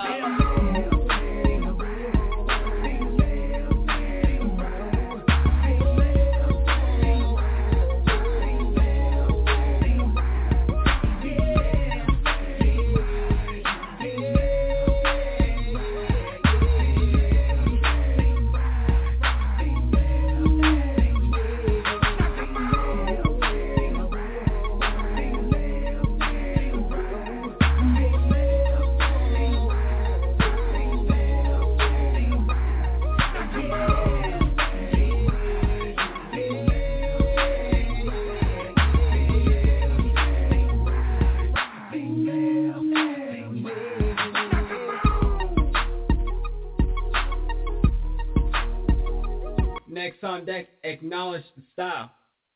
Next on deck, acknowledge the style.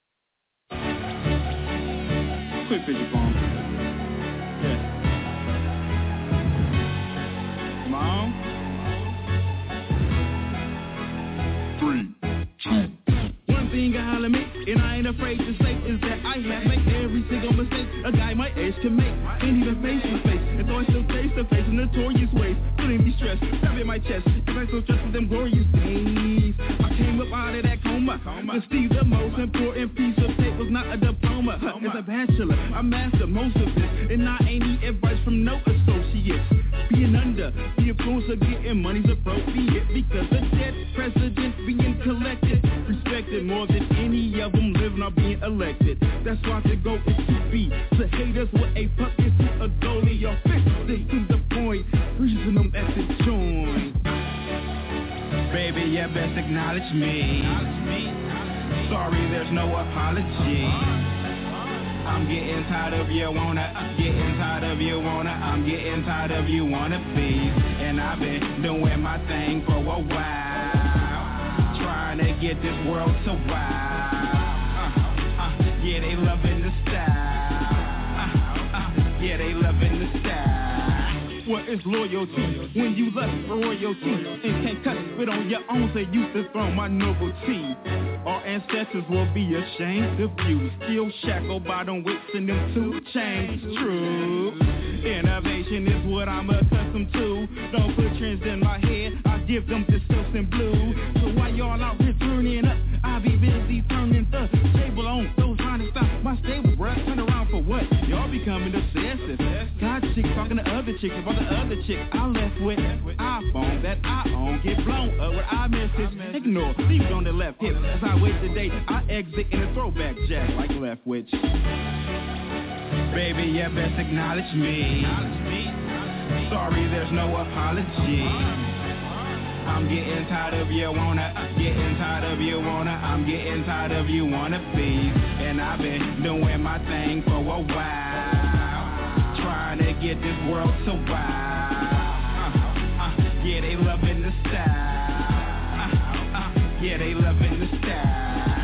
Quick picture phone. Yeah. Mom? 3, 2. One thing I holler me, and I ain't afraid to say, is that I have made every single mistake a guy my age can make. Ain't even face to face, and so I still face to face in notorious ways. Feeling be stressed, grabbing my chest, cause I so stressed with them glorious days. I came up out of that coma. To see the most important piece of tape was not a diploma. As a bachelor, I mastered most of this, and I ain't need advice from no associates. Being under the influence of getting money's appropriate, because the dead president being collected, respected more than any of them living or being elected. That's why the goal is to be to haters with a puck is to a goalie or fix it to the point, freezing them at the joint. Baby, you best acknowledge me. Sorry, there's no apology. I'm getting tired of you wanna, I'm getting tired of you wanna please. And I've been doing my thing for a while, trying to get this world to wow. Yeah, they loving the style. Yeah, they loving the style. What is loyalty when you left for royalty and can't cut it on your own? Say you dethrone my nobility. Our ancestors will be ashamed of you, still shackled by them whips and them 2 chains. True, innovation is what I'm accustomed to. Don't put trends in my head, I give them the silks and blue. So while y'all out here turning up, I'll be busy turning the table on those trying to stop my stable, bruh. Turn around for what? Y'all becoming obsessive. Got chicks talking to other chicks about the other chick I left with. iPhone that I own, get blown up with iMessage. Ignore, leave it on the left hip. As I wait today, I exit in a throwback jack like left witch. Baby, you best acknowledge me. Sorry, there's no apology. I'm getting tired of you wanna, I'm getting tired of you wanna please. And I've been doing my thing for a while, trying to get this world to wow. Yeah, they loving the style. Yeah, they loving the style.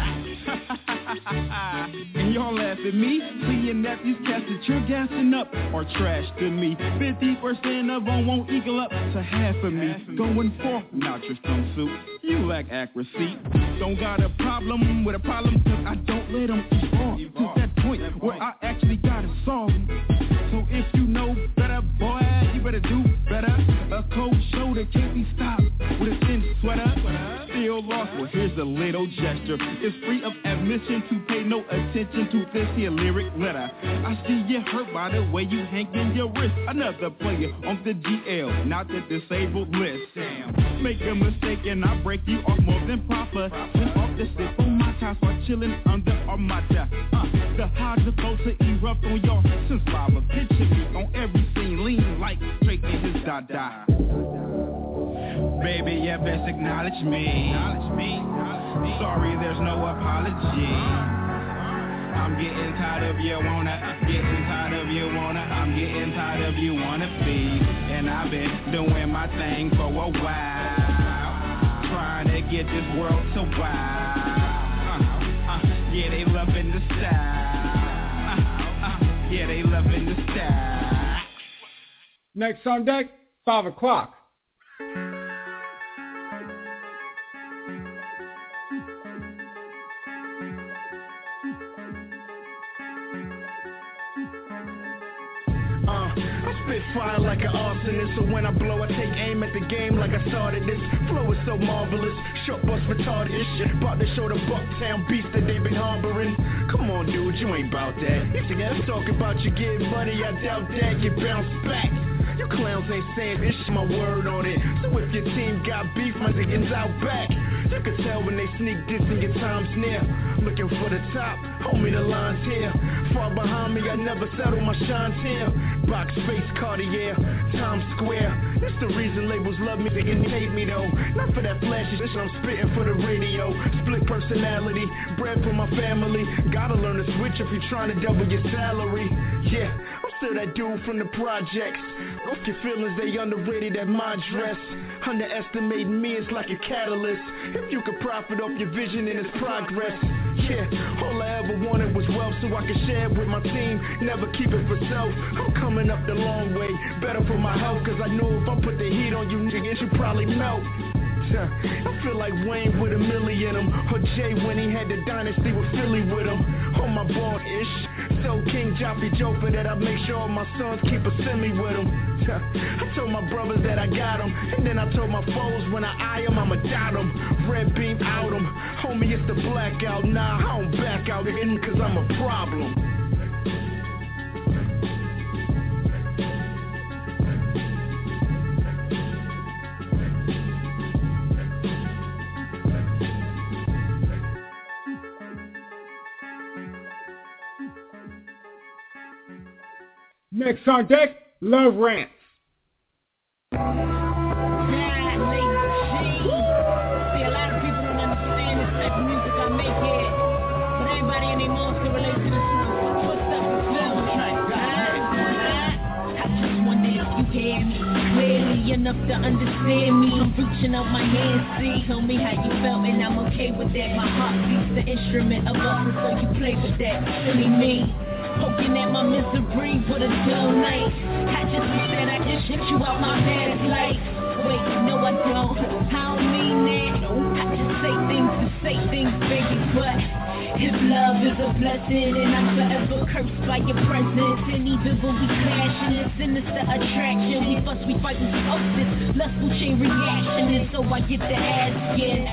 And y'all laugh at me, seeing that these cats that you're gassing up are trash to me. 50% of them won't equal up to half of me. Going for not your strong suit, you lack accuracy. Don't got a problem with a problem, cause I don't let them evolve to that point where I actually gotta solve. So if you know better, boy, you better do better. A cold shoulder can't be stopped with a thin sweater. Still lost, well here's a little gesture. It's free of admission to pay no attention to this here lyric letter. I see you hurt by the way you hanging your wrist. Another player on the GL, not the disabled list. Damn, make a mistake and I break you off more than proper. Turn off the sip on my time while chilling under Armada. The highs are supposed to erupt on y'all since lava. Picture me on every scene, lean like Drake in his dada. Baby, you best acknowledge me. Sorry, there's no apology. I'm getting tired of you wanna, getting tired of you wanna, I'm getting tired of you wanna be. And I've been doing my thing for a while, trying to get this world to wow. Yeah, they loving the style. Yeah, they loving the style. Next on deck, 5 o'clock. Spit fire like an arsonist, so when I blow, I take aim at the game like I started this. Flow is so marvelous, short bus retarded this shit. About to show the Bucktown beast that they been harboring. Come on, dude, you ain't bout that. If you gotta talk about you getting money, I doubt that you bounce back. You clowns ain't saying this shit, my word on it. So if your team got beef, my niggas out back. You can tell when they sneak this and your time's near. Looking for the top, homie, the line's here. Far behind me, I never settle my shine's here. Box face, Cartier, Times Square. That's the reason labels love me, they can hate me though. Not for that flashy shit, I'm spitting for the radio. Split personality, bread for my family. Gotta learn to switch if you're trying to double your salary. Yeah, I'm still that dude from the projects. Off your feelings, they underrated at my dress. Underestimating me is like a catalyst. If you could profit off your vision and its progress. Yeah, all I ever wanted was wealth so I could share it with my team. Never keep it for self. I'm coming up the long way. Better for my health, cause I know if I put the heat on you niggas, you probably melt. I feel like Wayne with a milli in him, or Jay when he had the dynasty with Philly with him. On my ball-ish, so King Joffrey Joker that I make sure all my sons keep a semi with him. I told my brothers that I got them, and then I told my foes when I eye them, I'ma dot them. Red beam out them, homie it's the blackout. Nah, I don't back out again cause I'm a problem. Next on deck, Love Rants. See, a lot of people don't understand this type of music I make here, but everybody in their nose can relate to this one. What's up with Love Rants? I just wonder if you hear me clearly enough to understand me. I'm reaching out my hands, see. Tell me how you felt and I'm okay with that. My heart beats the instrument of us, so you play with that. Silly me. Poking at my misery for the dull night. I just said I just shut you out my past life. Wait, no I don't mean that. I just say things baby, but his love is a blessing and I'm forever cursed by your presence. And even when we clash in a sinister attraction, we fuss, we fight, we smoke this lustful chain reaction. And so I get the asking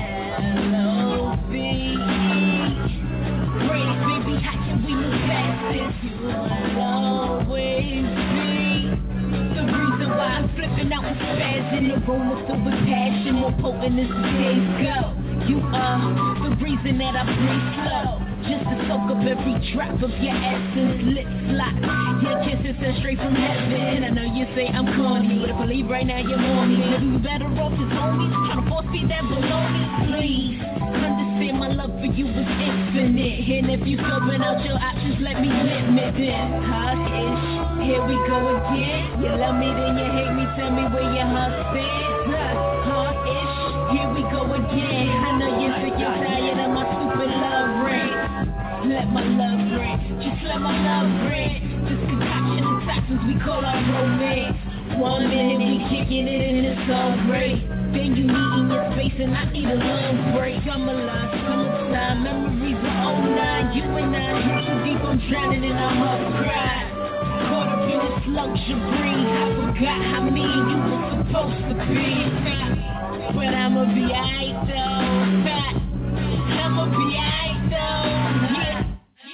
L-O-V-E. Great, baby, how can we move past this? You will always be the reason why I'm flipping out and spazzing. The room is filled with passion, more potent as the days go. You are the reason that I breathe slow, just to soak up every drop of your essence. Lips locked, your kisses are straight from heaven. I know you say I'm corny, but if I leave right now you're on me. Maybe we better off as homies, trying to force feed that baloney. Please understand my love for you is infinite, and if you filling out your options, let me limit it. Hush-ish, here we go again. You love me, then you hate me. Tell me where your heart stands. Hush-ish, here we go again. I know you're sick and tired of my stupid love rant. Let my love rant, just let my love rant. This concoction of toxins we call our romance. 1 minute we kicking it and it's all great. Then you needing your space and I need a long break. I'm alive, summertime, memories of 09. You and I hit too deep, I'm drowning in our heart cry. Caught up in this luxury, I forgot how me and you were supposed to be. But I'ma be aight though, I'ma be aight though, yeah.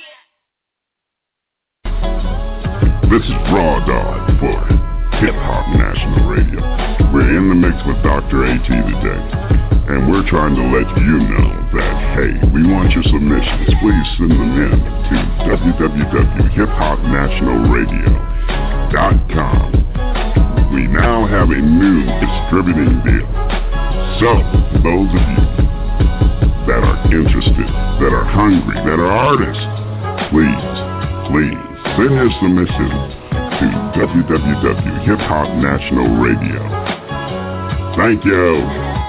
This is Raw Dog for Hip Hop National Radio. We're in the mix with Dr. AT today, and we're trying to let you know that, hey, we want your submissions. Please send them in to www.hiphopnationalradio.com. We now have a new distributing deal. So, for those of you that are interested, that are hungry, that are artists, please send your submissions to www.Hip-Hop National Radio. Thank you.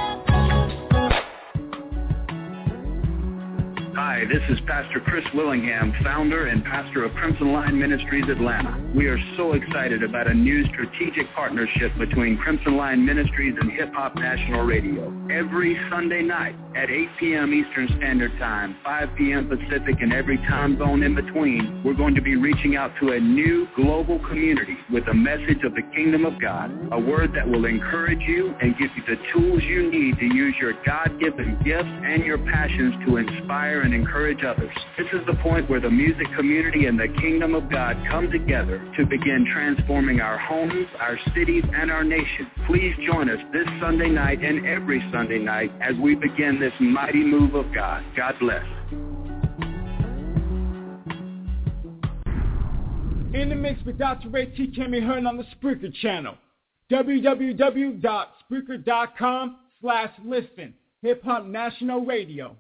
Hi, this is Pastor Chris Willingham, founder and pastor of Crimson Line Ministries Atlanta. We are so excited about a new strategic partnership between Crimson Line Ministries and Hip Hop National Radio. Every Sunday night at 8 p.m. Eastern Standard Time, 5 p.m. Pacific, and every time zone in between, we're going to be reaching out to a new global community with a message of the kingdom of God, a word that will encourage you and give you the tools you need to use your God-given gifts and your passions to inspire and encourage others. This is the point where the music community and the kingdom of God come together to begin transforming our homes, our cities, and our nation. Please join us this Sunday night and every Sunday night as we begin this mighty move of God. God bless. In the mix with Dr. Ray T can be heard on the Spreaker channel. www.Spreaker.com/listen. Hip Hop National Radio.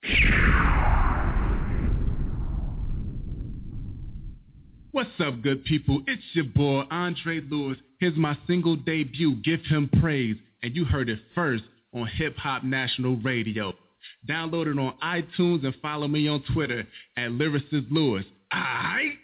What's up, good people? It's your boy, Andre Lewis. Here's my single debut, Give Him Praise. And you heard it first on Hip Hop National Radio. Download it on iTunes and follow me on Twitter at Lyricist Lewis. Aight?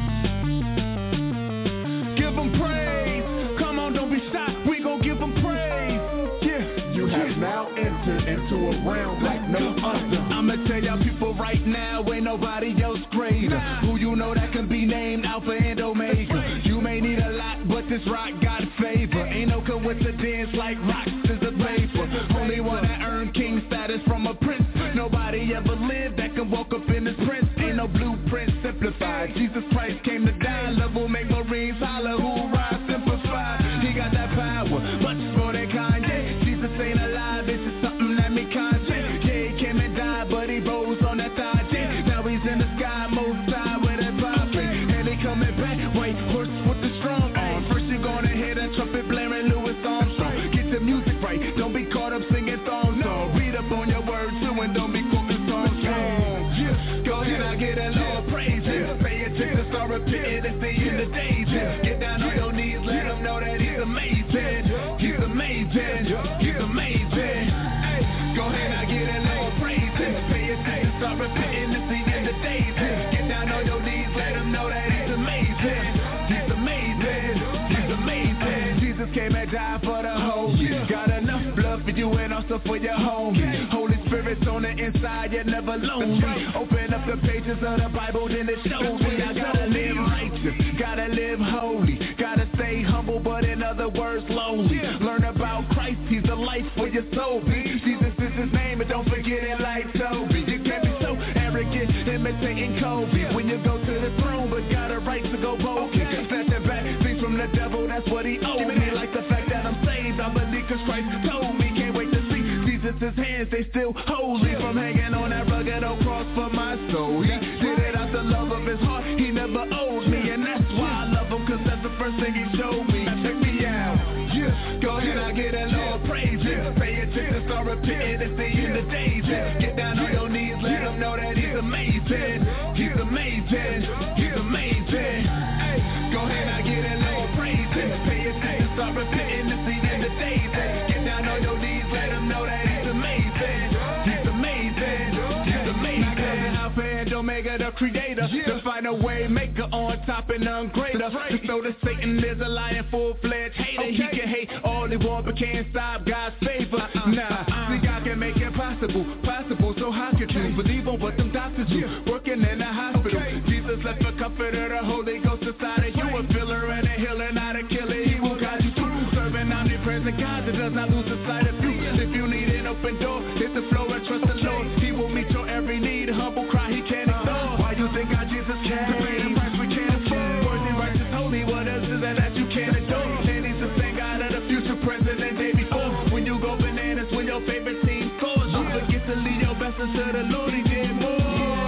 Give him praise. Come on, don't be shy. We gon' give him praise. Yeah. You have now entered into a realm like no other. I'ma tell y'all people right now, ain't nobody else greater. Who you know that can be named Alpha and Omega. You may need a lot, but this rock got favor. Ain't no coincidence like rocks is a paper. Only one that earned king status from a prince. Nobody ever lived that can walk up in his prince. Ain't no blueprint simplified. Jesus Christ came to die. Love will make Marines holler. Hoorah, simplified. He got that power, much more than Kanye. Jesus ain't alive, this is something that me Kanye. Yeah, he came and died, but he rose on that thigh. Yeah. Now he's in the sky, most high with that popping. And he coming back, white horse with the strong arm. First you gonna hear that trumpet blaring Louis Armstrong. Get the music right, don't be caught up singing thong song. Read up on your words too and don't be quoting song strong. Yeah. Go ahead, I get a Lord praise. Yeah. Pay attention, start repeating, it's the end of days. Yeah. Get down on your knees, let him know that he's amazing. He's amazing, he's amazing. Hey, go ahead, I get a Lord praise. Yeah. Pay attention, start repeating, it's the end of days. Yeah. Get down on your knees, let him know that he's amazing. He's amazing, he's amazing. Jesus came and died for the whole. Got enough blood for you and also for your home. Holy Spirit's on the inside, you're never lonely. Open up the pages of the Bible, then it shows me I gotta live righteous, gotta live holy, gotta stay humble, but in other words, lonely. Learn about Christ, he's the life for your soul. Jesus is his name, and don't forget it like Toby. You can't be so arrogant, imitating Kobe. When you go to the throne, but got a right to go bold. Snatching back things from the devil, that's what he owed me. Like the fact that I'm saved, I believe cause Christ told me. Can't wait to see Jesus' hands, they still holy. From hanging on that rugged old cross for my soul. He did it out the love of his heart, he never owed me. And that's why I love him, cause that's the first thing he showed me. Check me out, yeah. Go ahead, I get a Lord praise. Yeah. Pay attention, start repeating, it's the end of days. Yeah. Get down on your knees, let him know that he's amazing. He's amazing, he's amazing. Hey, go ahead, I get a Lord praise. Yeah. Pay attention, start repeating, it's the end of days. Yeah. Get down on your knees, let him know that he's amazing. He's amazing, he's amazing. Alpha and Omega, the creator, the final way maker, on top and none greater. Just know that Satan is a lion, full-fledged hater. He can hate all he want, but can't stop God's favor. See, God can make it possible, so how could you believe on what them doctors do? Working in the hospital, Jesus left a comforter, the Holy Ghost inside of you, a filler and a healer, not a killer. He will guide you through, serving omnipresent God that does not lose the sight of you. If you need an open door, hit the floor and trust the Lord. He will meet your every need, humble cry he can't ignore. Why you think our Jesus came? To pay the price we can't afford. Worthy, righteous, holy, what else is there that you can't adore? And he's the same God of the future, present, and day before. When you go bananas, when your favorite team scores, don't forget to lead your best to the Lord, he did more.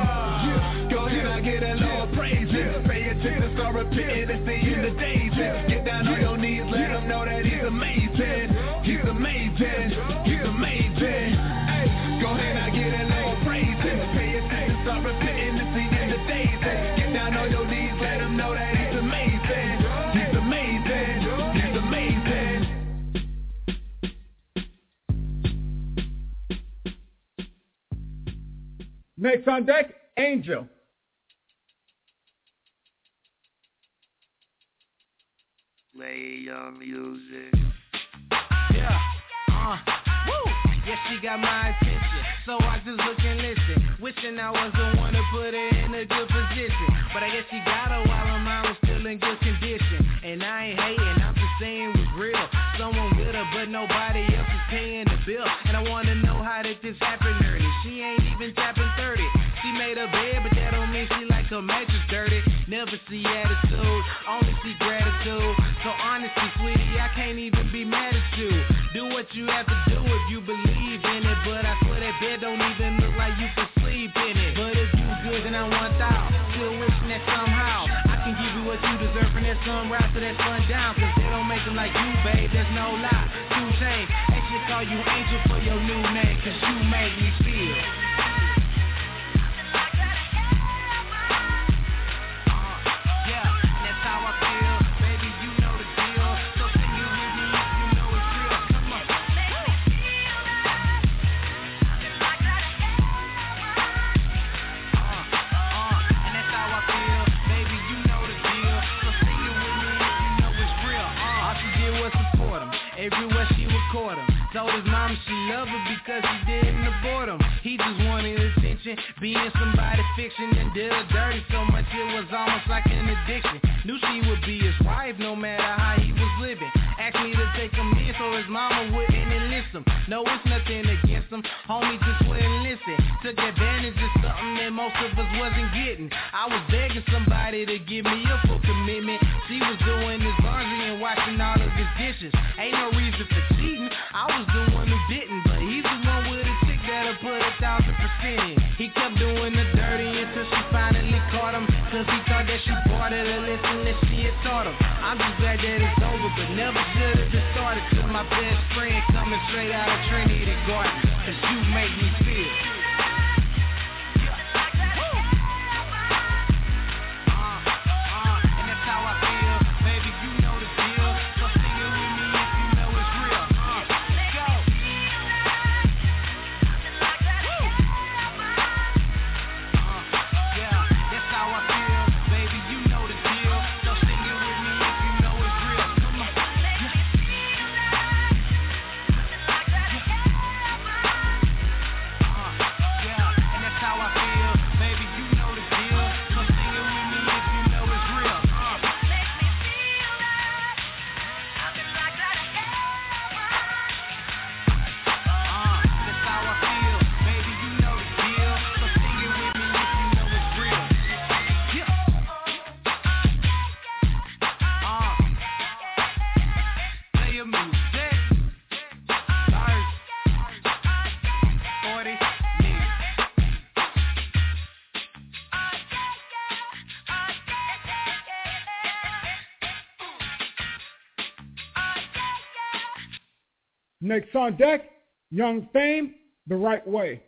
Go ahead, I get a Lord praise. Pay attention, start repeating, it's the end of days. Get down on your knees, let him know that he's amazing. He's amazing, he's amazing. Hey, go ahead, I get a Lord praise. Pay attention, start repeating, it's the end of days. Next on deck, Angel. Play your music. Yeah, woo. Yeah, she got my attention, so I just look and listen. Wishing I was the one to put her in a good position, but I guess she got her while her mind was still in good condition. And I ain't hating, I'm just saying it was real. Someone with her, but nobody else is paying the bill. And I wanna know how did this happen early. She ain't even tapping 30. She made her bed, but that don't mean she like her mattress dirty. Never see attitude, only see gratitude. So honestly, sweetie, I can't even be mad at you. Do what you have to do if you believe in it. But I swear that bed don't even look like you can sleep in it. But if you good, then I want out. Still wishing that somehow I can give you what you deserve from that sunrise to that sundown. Cause they don't make them like you, babe, there's no lie. Two chains, they should call you Angel for your new name. Cause you make me feel. Everywhere she would court him. Told his mama she loved her because he didn't abort him. He just wanted attention, being somebody fiction, and did her dirty so much it was almost like an addiction. Knew she would be his wife no matter how he was living. Asked me to take him in so his mama wouldn't enlist him. No, it's nothing against him, homie just wouldn't listen. Took advantage of something that most of us wasn't getting. I was begging somebody to give me a full commitment. She was doing his laundry and washing all of his dishes. Ain't no reason for cheating, I was the one who didn't. But he's the one with a chick that'll put 1,000% in. He kept doing the dirty until she finally caught him. Cause he thought that she bought it a lesson that she had taught him. I'm just glad that it's over, but never should have just started. To my best friend coming straight out of Trinity Garden. Cause you make me feel. Next on deck, Young Fame, The Right Way.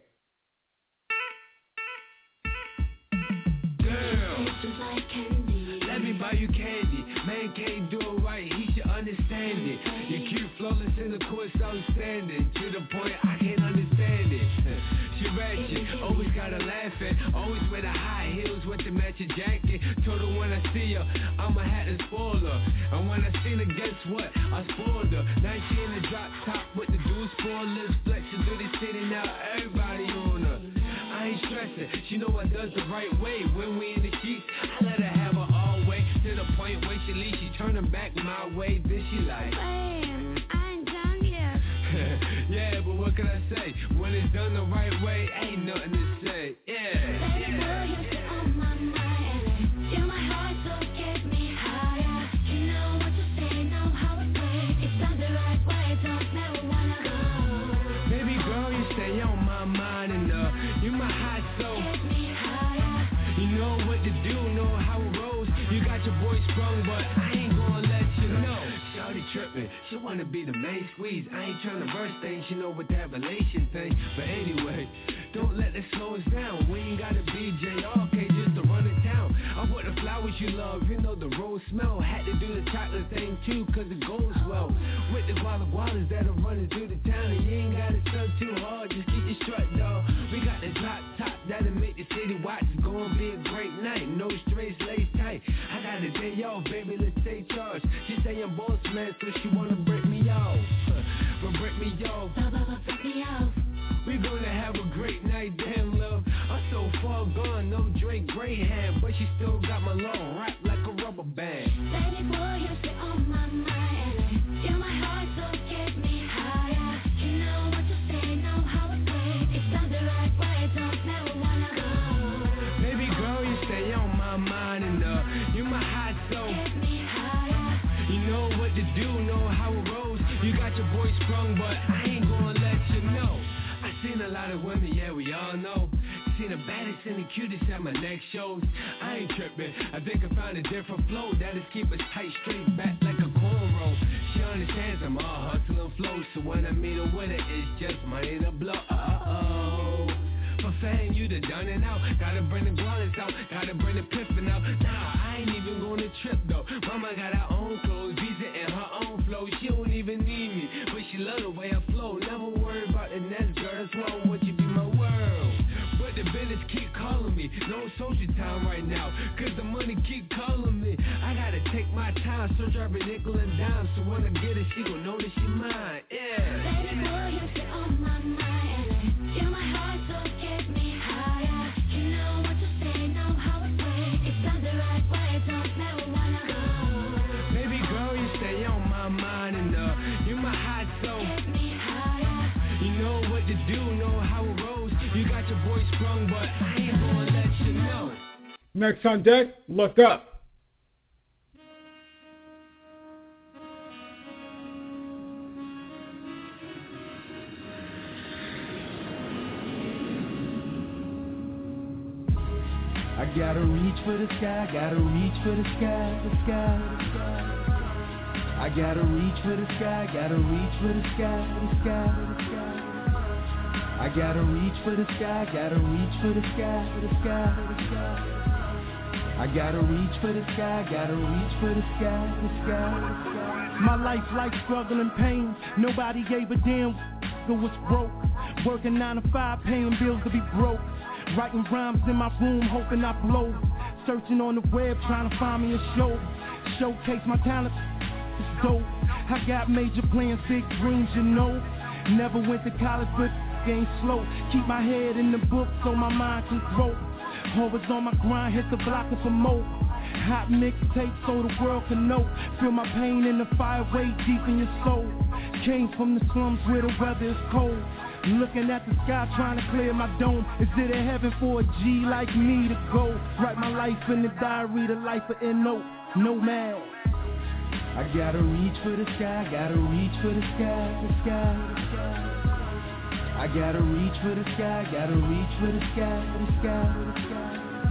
Girl, let me buy you candy. Man can't do it right, he should understand it. You cute, flawless in the course, outstanding. To the point, I can't understand it. She ratchet, always got her laughing. Always wear the high heels with the matching jacket. Told her when I see her, I'ma have to spoil her. And when I seen her, guess what? I spoiled her. Now she in the drop top with the dual spoilers. Flexing through the city, now everybody on her. I ain't stressing, she know I does the right way. When we in the sheets, I let her have her all way. To the point where she leaves, she turning back my way. Then she like, man, I ain't done yet. yeah, but what can I say? When it's done the right way, ain't nothing to say. Yeah, yeah. On my mind, you're my heart, so get me higher. You know what to say, know how to play. It's done the right way, don't never wanna go. Baby girl, you stay on my mind and you my hot soul. Get me higher. You know what to do, know how it rolls. You got your boy sprung, but I ain't gonna let you know. Shawty trippin', she wanna be the main squeeze. I ain't tryna burst things, she know what that relation thing. But anyway, don't let that slow us down. We ain't gotta be JRK just to run in town. I bought the flowers you love, you know the rose smell. Had to do the chocolate thing too, cause it goes well. With the gualas that are running through the town. And you ain't gotta sell too hard, just keep your strut, dog. We got the drop top that'll make no. See the baddest and the cutest at my next shows. I ain't tripping, I think I found a different flow. That is keep it tight, straight back like a cornrow. She understands I'm all hustle and flow. So when I meet her with it, it's just money to blow. For fame, you done it out. Gotta bring the gualas out, gotta bring the piffin out. Nah, I ain't even gonna trip though. Mama got her own clothes, visa and her own flow. She don't even need me, but she love the way I flow. Never worry about the next girl, that's why I want you to be my world. But the business keep calling me, no social time right now, cause the money keep calling me. I gotta take my time, search every nickel and dime. So when I get it, she gon' know that she mine, yeah. Baby girl, you sit on my mind. You're my heart, so take me higher. You know what to say, know how it's way. It's done the right way, don't never wanna go. Baby girl, you stay on my mind and you're my hot soul. Take me higher. You know what to do, know how it rolls. You got your boy sprung, but I ain't gonna let you know. Next on deck, Look Up. I gotta reach for the sky, gotta reach for the sky, the sky, the sky. I gotta reach for the sky, gotta reach for the sky, the sky, the sky. I gotta reach for the sky, gotta reach for the sky, the sky, the sky. I gotta reach for the sky, gotta reach for the sky, the sky, the sky. My life like struggle and pain. Nobody gave a damn who was broke. Working 9 to 5, paying bills to be broke. Writing rhymes in my room, hoping I blow. Searching on the web, trying to find me a show. Showcase my talent, it's dope. I got major plans, big dreams, you know. Never went to college, but ain't slow. Keep my head in the book so my mind can grow. Always on my grind, hit the block and promote. Hot mixtape so the world can know. Feel my pain in the fire way deep in your soul. Came from the slums where the weather is cold. Looking at the sky trying to clear my dome. Is it a heaven for a G like me to go? Write my life in the diary, the life of N.O. Nomad. I gotta reach for the sky, gotta reach for the sky, the sky, the sky. I gotta reach for the sky, gotta reach for the sky, the sky, the sky.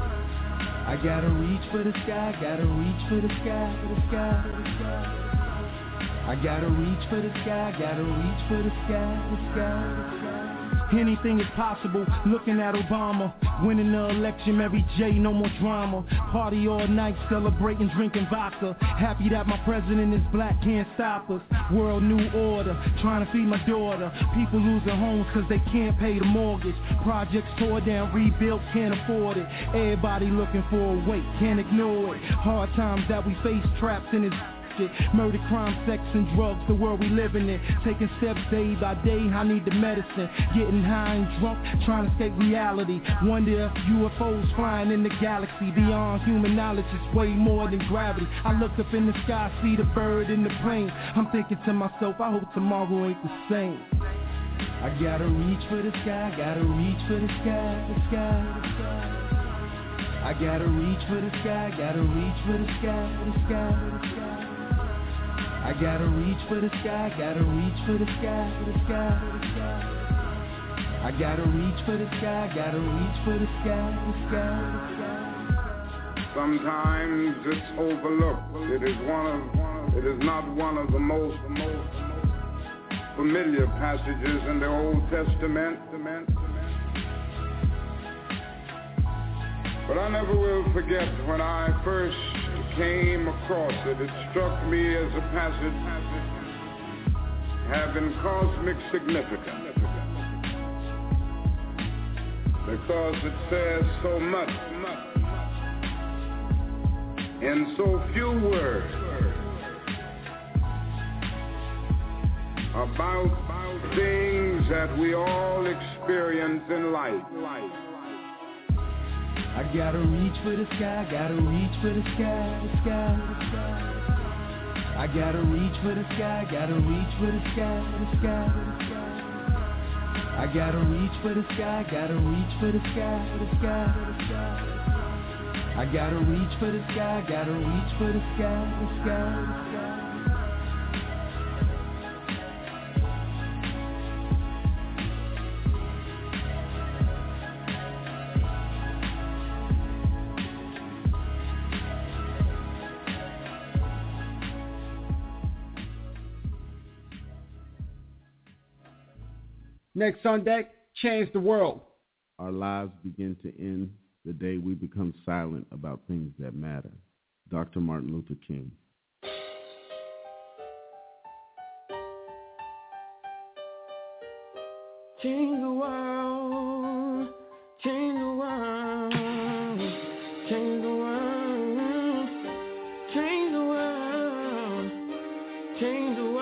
I gotta reach for the sky, gotta reach for the sky, the sky, the sky. I gotta reach for the sky, gotta reach for the sky, the sky, the sky. Anything is possible, looking at Obama. Winning the election, Mary J, no more drama. Party all night, celebrating, drinking vodka. Happy that my president is black, can't stop us. World new order, trying to feed my daughter. People losing homes cause they can't pay the mortgage. Projects tore down, rebuilt, can't afford it. Everybody looking for a way, can't ignore it. Hard times that we face, trapped in this shit. Murder, crime, sex, and drugs, the world we living in. Taking steps day by day, I need the medicine. Getting high and drunk, trying to escape reality. Wonder if UFOs flying in the galaxy. Beyond human knowledge, it's way more than gravity. I look up in the sky, see the bird in the plane. I'm thinking to myself, I hope tomorrow ain't the same. I gotta reach for the sky, gotta reach for the sky, the sky, the sky. I gotta reach for the sky, gotta reach for the sky, the sky, the sky. I gotta reach for the sky, gotta reach for the sky, the sky, the sky. I gotta reach for the sky, gotta reach for the sky, the sky, the sky. Sometimes it's overlooked. It is not one of the most familiar passages in the Old Testament. But I never will forget when I first came across it. It struck me as a passage having cosmic significance because it says so much in so few words about things that we all experience in life. I gotta reach for the sky, gotta reach for the sky, the sky, the sky. I gotta reach for the sky, gotta reach for the sky, the sky, the sky. I gotta reach for the sky, gotta reach for the sky, the sky, the sky. I gotta reach for the sky, gotta reach for the sky, the sky, the sky. Next on deck, Change the World. Our lives begin to end the day we become silent about things that matter. Dr. Martin Luther King. Change the world, change the world, change the world, change the world, change the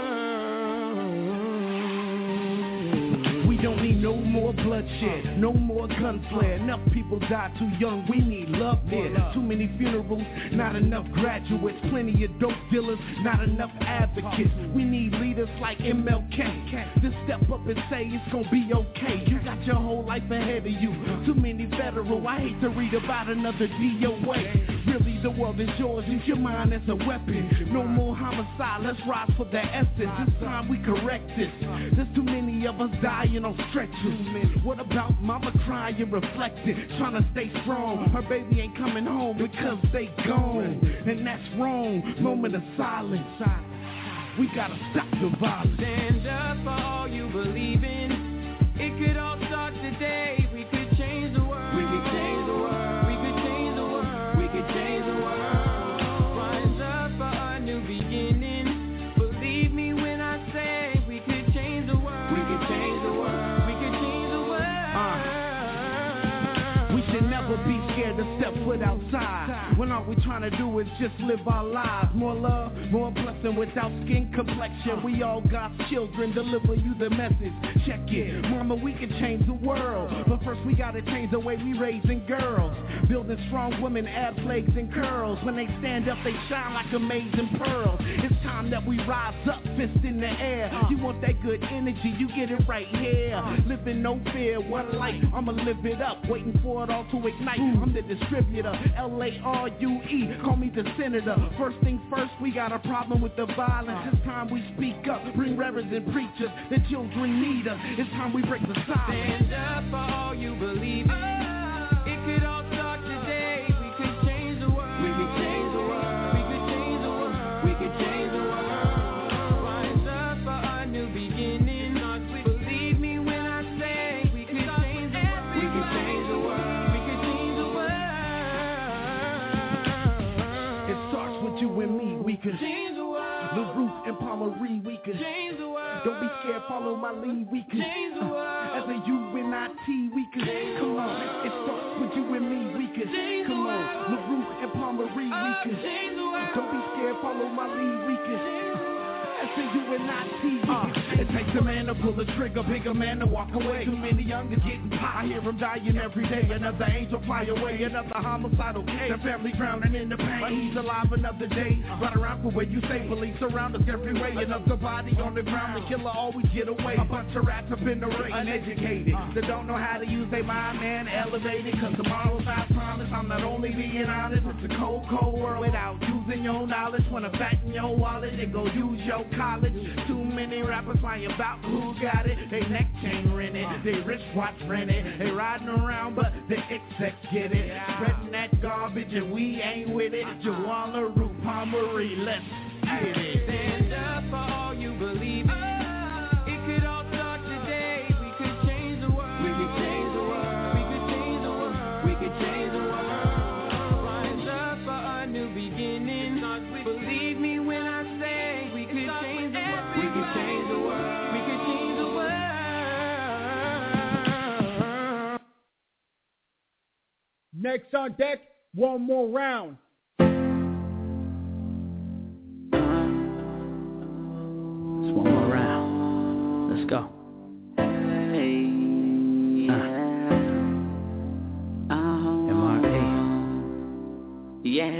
world. We don't need no more bloodshed, no more gunfire. Enough people die too young, we need love there. Too many funerals, not enough graduates. Plenty of dope dealers, not enough advocates. We need leaders like MLK to step up and say it's gonna be okay. You got your whole life ahead of you. Too many federal, I hate to read about another DOA. Really, the world is yours, use your mind as a weapon. No more homicide, let's rise for the essence. It's time we correct this. There's too many of us dying on stretchers. What about mama crying, reflecting, trying to stay strong? Her baby ain't coming home because they gone, and that's wrong. Moment of silence. We gotta stop the violence. Stand up for all you believe in. It could all start today. We could change the world. We could change the world. We could change the world. We could change the world. Rise up for a new beginning. Believe me when I say we could change the world. We could change the world. We could change the world. We should never be scared to step foot outside when all we trying to do is just live our lives. More love, more blessing without skin complexion. We all God's children, deliver you the message. Check it, mama, we can change the world, but first we gotta change the way we raising girls. Building strong women, abs, legs, and curls. When they stand up, they shine like amazing pearls. It's time that we rise up, fist in the air. You want that good energy, you get it right here. Living no fear, one life, I'ma live it up. Waiting for it all to ignite. I'm the distributor, L-A-R-U-E, call me the senator. First things first, we got a problem with the violence. It's time we speak up, bring reverends and preachers. The children need us, it's time we break the silence. Stand up for all you believe in. It could all start today. We could change the world. We could change the world. We could change the world. We could change the world. Rise up for a new beginning. Believe me when I say we could change the world. We could change the world. We could change the world. It starts with you and me. We could change the world. The Ruth and Palmery. We could change the world. Don't be scared. Follow my lead. We could change the world. As a UNIT, we could come on. It starts with you and me. We could come on. The Ruth and Palmery. We could don't be scared. Follow my lead. We could. As a UNIT. It takes a man to pull the trigger, bigger man to walk away. Too many youngers getting pop. I hear them dying every day. Another angel fly away, another homicidal case. Their family drowning in the pain, but he's alive another day. Right around for where you say, police surround us every way. Another body on the ground, the killer always get away. A bunch of rats up in the ring, uneducated, that don't know how to use their mind, man, elevated. Cause tomorrow's not promised. I'm not only being honest, it's a cold, cold world without using your knowledge. Wanna fatten your wallet, then go use your college. Too many rappers lying about who got it. They neck chain rented, they wristwatch rented. They riding around but the execs get it. Spreading that garbage and we ain't with it. Joanna, Ruth, Palmery, let's get it. Stand up for all you believe in. It could all start today. We could change the world. We could change the world. We could change the world. We could change the world. Rise up for a new beginning. Believe me when I say we could change the world. We could change the world. We could change the world. Next on deck, one more round. It's one more round. Let's go. MRA. Yeah.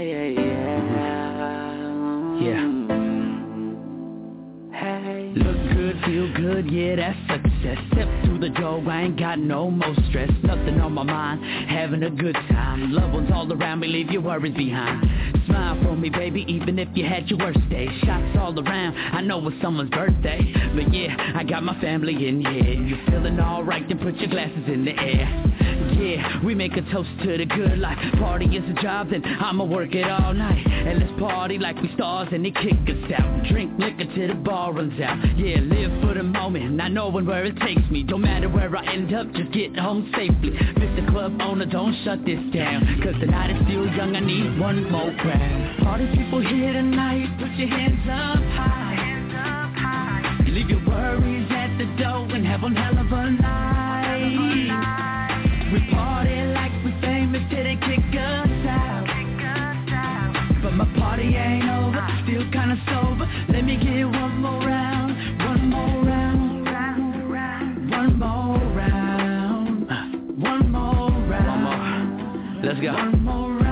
Hey. Look good, feel good, yeah, that's success. Step through the door, I ain't got no more stress. Nothing on my mind, having a good time. Loved ones all around me, leave your worries behind. Smile for me, baby, even if you had your worst day. Shots all around, I know it's someone's birthday. But yeah, I got my family in here. If you're feeling alright, then put your glasses in the air. Yeah, Yeah, we make a toast to the good life. Party is a job, then I'ma work it all night. And let's party like we stars and they kick us out. Drink liquor till the bar runs out. Yeah, live for the moment, not knowing where it takes me. Don't matter where I end up, just get home safely. Mr. Club owner, don't shut this down, cause the night is still young, I need one more crowd. Party people here tonight, put your hands up high. Leave your worries at the door and have one hell of a night. We party like we famous till they kick us out. But my party ain't over, still kinda sober. Let me get one more round, one more round, one more round, one more round. Let's go. One more round.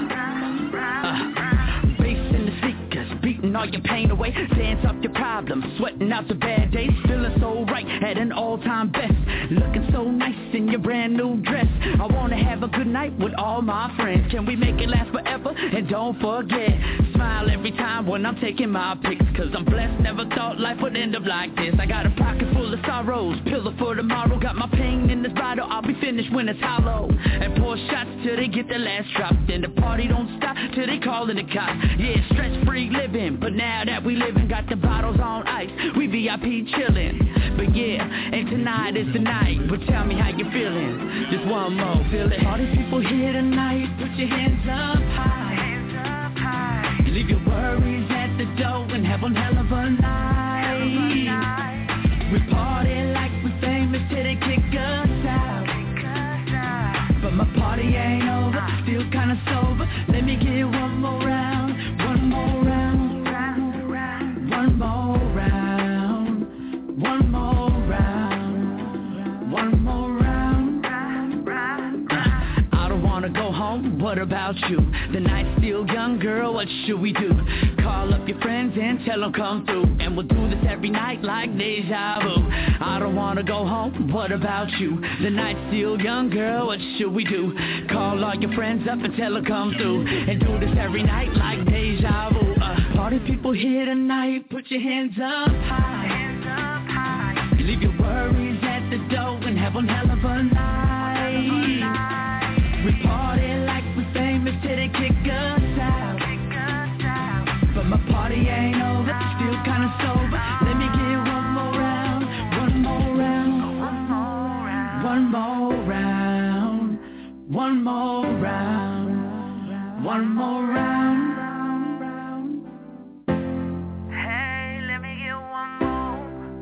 Bass in the speakers, beating all your pain away. Dance off your problems, sweating out the bad days. Feeling so right at an all-time best. Looking so nice in your brand new dress. I wanna have a good night with all my friends. Can we make it last forever? And don't forget, smile every time when I'm taking my pics. Cause I'm blessed, never thought life would end up like this. I got a pocket full of sorrows, pillow for tomorrow. Got my pain in this bottle, I'll be finished when it's hollow. And pour shots till they get the last drop. Then the party don't stop till they call in the cops. Yeah, stress-free living, but now that we living, got the bottles on ice, we VIP chillin'. But yeah, and tonight is the night. But tell me how you feeling. Just one more, feel it. All these people here tonight, put your hands up high. Leave your worries at the door and have one hell of a night. We party like we famous till they kick us out. But my party ain't over, still kinda sober. Let me get one more round, one more round, one more round, one more round, one more round. I don't wanna go home, what about you? The night's still young, girl, what should we do? Call up your friends and tell them come through. And we'll do this every night like deja vu. I don't wanna go home, what about you? The night's still young, girl, what should we do? Call all your friends up and tell them come through. And do this every night like deja vu. Party people here tonight, put your hands up high. Leave your worries at the door and have one hell of a night. We party like we famous till they kick us out. But my party ain't over, still kinda sober. Let me get one more round, one more round, one more round, one more round, one more round. Hey, let me get one more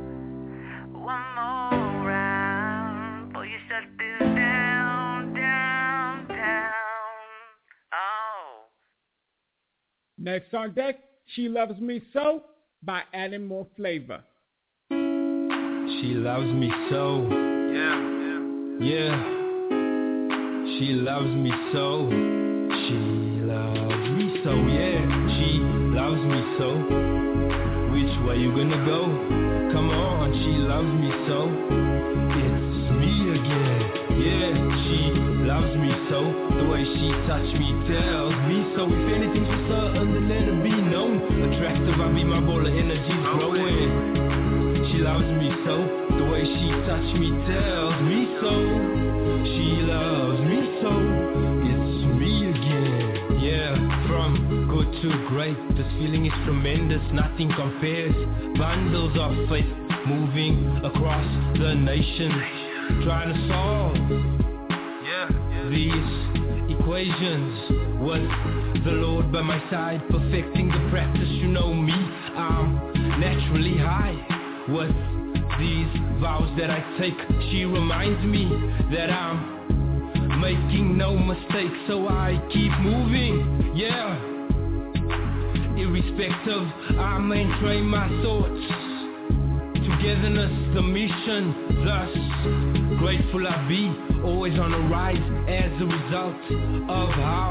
round. Boy, you shut this down, down, down. Oh. Next on deck, She Loves Me So by adding more flavor. She loves me so. Yeah. She loves me so. She loves me so. Yeah. She loves me so. Which way you gonna go? Come on, she loves me so. It's me again. Yeah, she loves me so. The way she touch me tells me so. If anything's for certain, then let it be known. Attractive, I be my ball of energy's growing. She loves me so. The way she touch me tells me so. She loves me so. It's me again. Yeah, from good to great. This feeling is tremendous, nothing compares. Bundles of faith moving across the nation, trying to solve these equations with the Lord by my side, perfecting the practice. You know me, I'm naturally high with these vows that I take. She reminds me that I'm making no mistakes, so I keep moving, yeah. Irrespective, I maintain my thoughts. Togetherness, the mission, thus grateful I be, always on the rise as a result of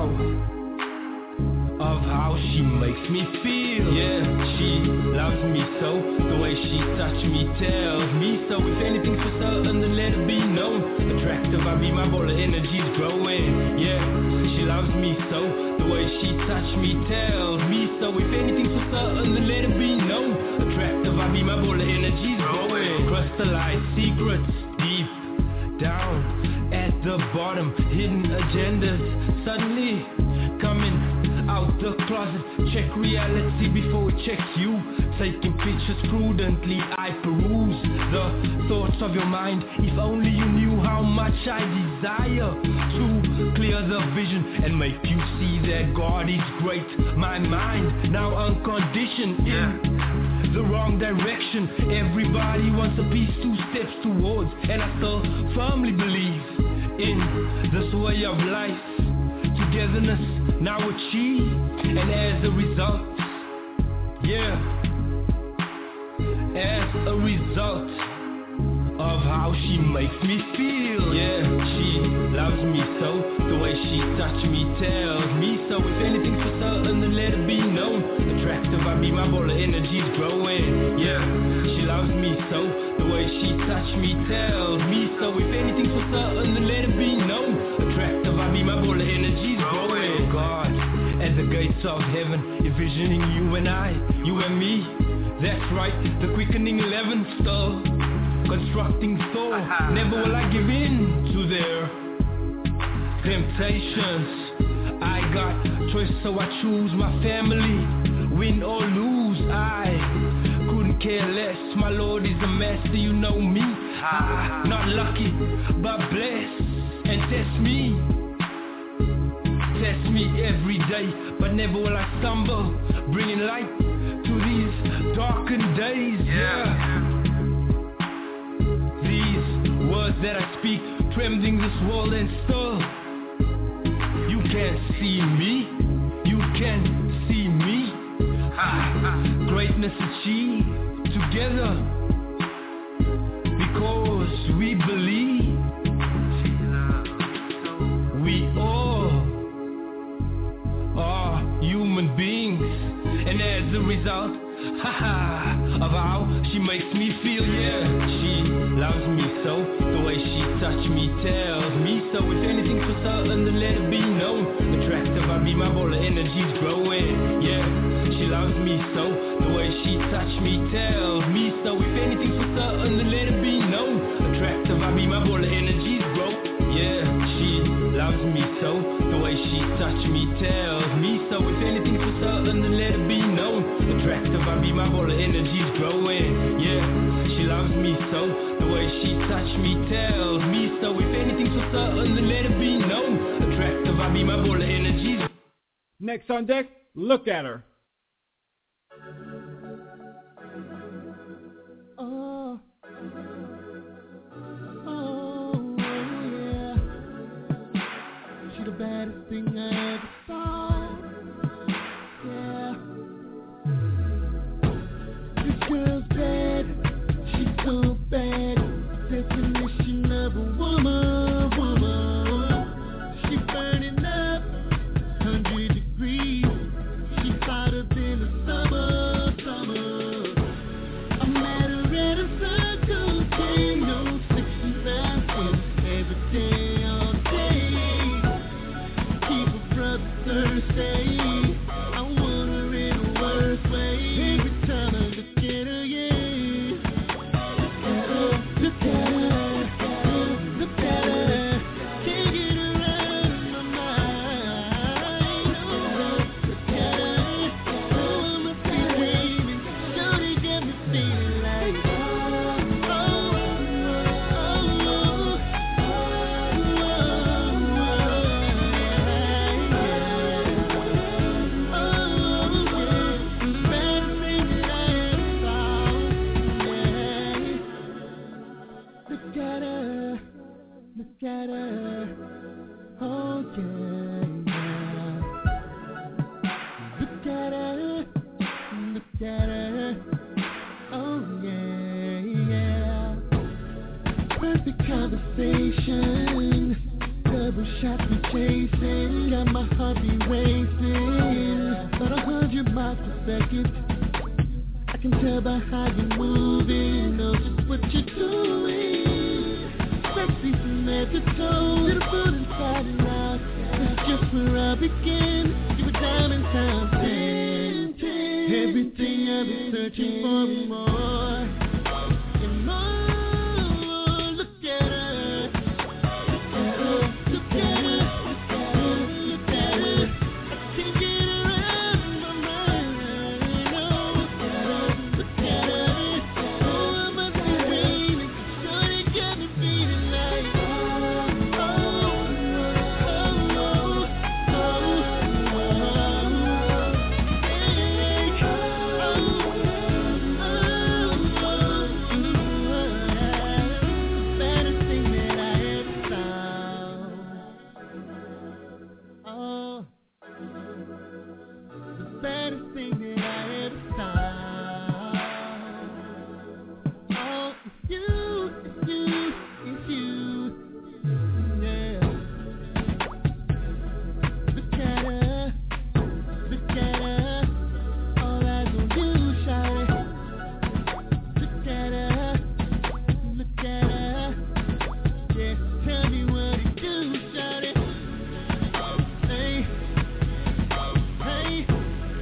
how she makes me feel. Yeah, she loves me so. The way she touch me tells me so. If anything's for certain, then let it be known. Attractive, I be my ball of energy's growing. Yeah, she loves me so. The way she touch me tells me so. If anything's for certain, then let it be known. Attractive, I be my ball of energy's growing. Crystallized secrets deep down at the bottom, hidden agendas suddenly coming out the closet. Check reality before it checks you. Taking pictures prudently, I peruse the thoughts of your mind. If only you knew how much I desire to clear the vision and make you see that God is great. My mind now unconditioned in the wrong direction. Everybody wants a piece, 2 steps towards, and I still firmly believe in this way of life. Togetherness now achieved, and as a result, as a result of how she makes me feel, she loves me so. The way she touches me tells me so. If anything's for certain, then let it be known. Attractive, I be, my ball of energy's growing. She loves me so. The way she touches me tells me so. If anything's for certain, then let it be known. Attractive, I be, my ball of energy's growing. God, at the gates of heaven, envisioning you and I, you and me. That's right, the quickening 11 star, constructing Thor. Never will I give in to their temptations. I got choice, so I choose my family. Win or lose, I couldn't care less. My Lord is a master, you know me. Not lucky, but blessed. And test me every day, but never will I stumble, bringing light to these darkened days. These words that I speak, trembling this world and still you can't see me, you can see me. Greatness achieved together because we believe we all are human beings, and as a result of how she makes me feel, she loves me so. The way she touches me tells me so. If anything's for certain, then let it be known. Attractive, I be, my ball of energy's growing. She loves me so. The way she touches me tells me so. If anything's for certain, then let it be known. Attractive, I be, my ball of energy's growing. She loves me so. The way she touches me tells me so. If anything's for certain, then let it be known. Attractive, I be, my ball of energy's growing. She loves me so. The way she touches me tells me so. If anything's for certain, then let it be known. Attractive, I be, my ball of energy's. Next on deck, Look at Her. The baddest thing I ever saw. This girl's bad, she's so bad. Definition of a woman. She burning up 100 degrees. She's hotter than the summer. I'm at her at a circle, game, no 69 every day. Thursday, I want her in a worse way. Every time I look at her, look at her, can't get her out of my mind. Look at her, I must be dreaming. Shorty got me feeling like, look at her, oh yeah. Look at her, oh yeah. Perfect conversation, double shots we chasing, got my heart be racing, about 100 miles per second. I can tell by how you're moving, know just what you're doing. Sexy from head to toe, beautiful inside and out. This is just where I begin. You were diamond time 10. Everything I've been searching for and more. And more. Look at her. shawty. Tell me what it do, shawty. Hey, hey.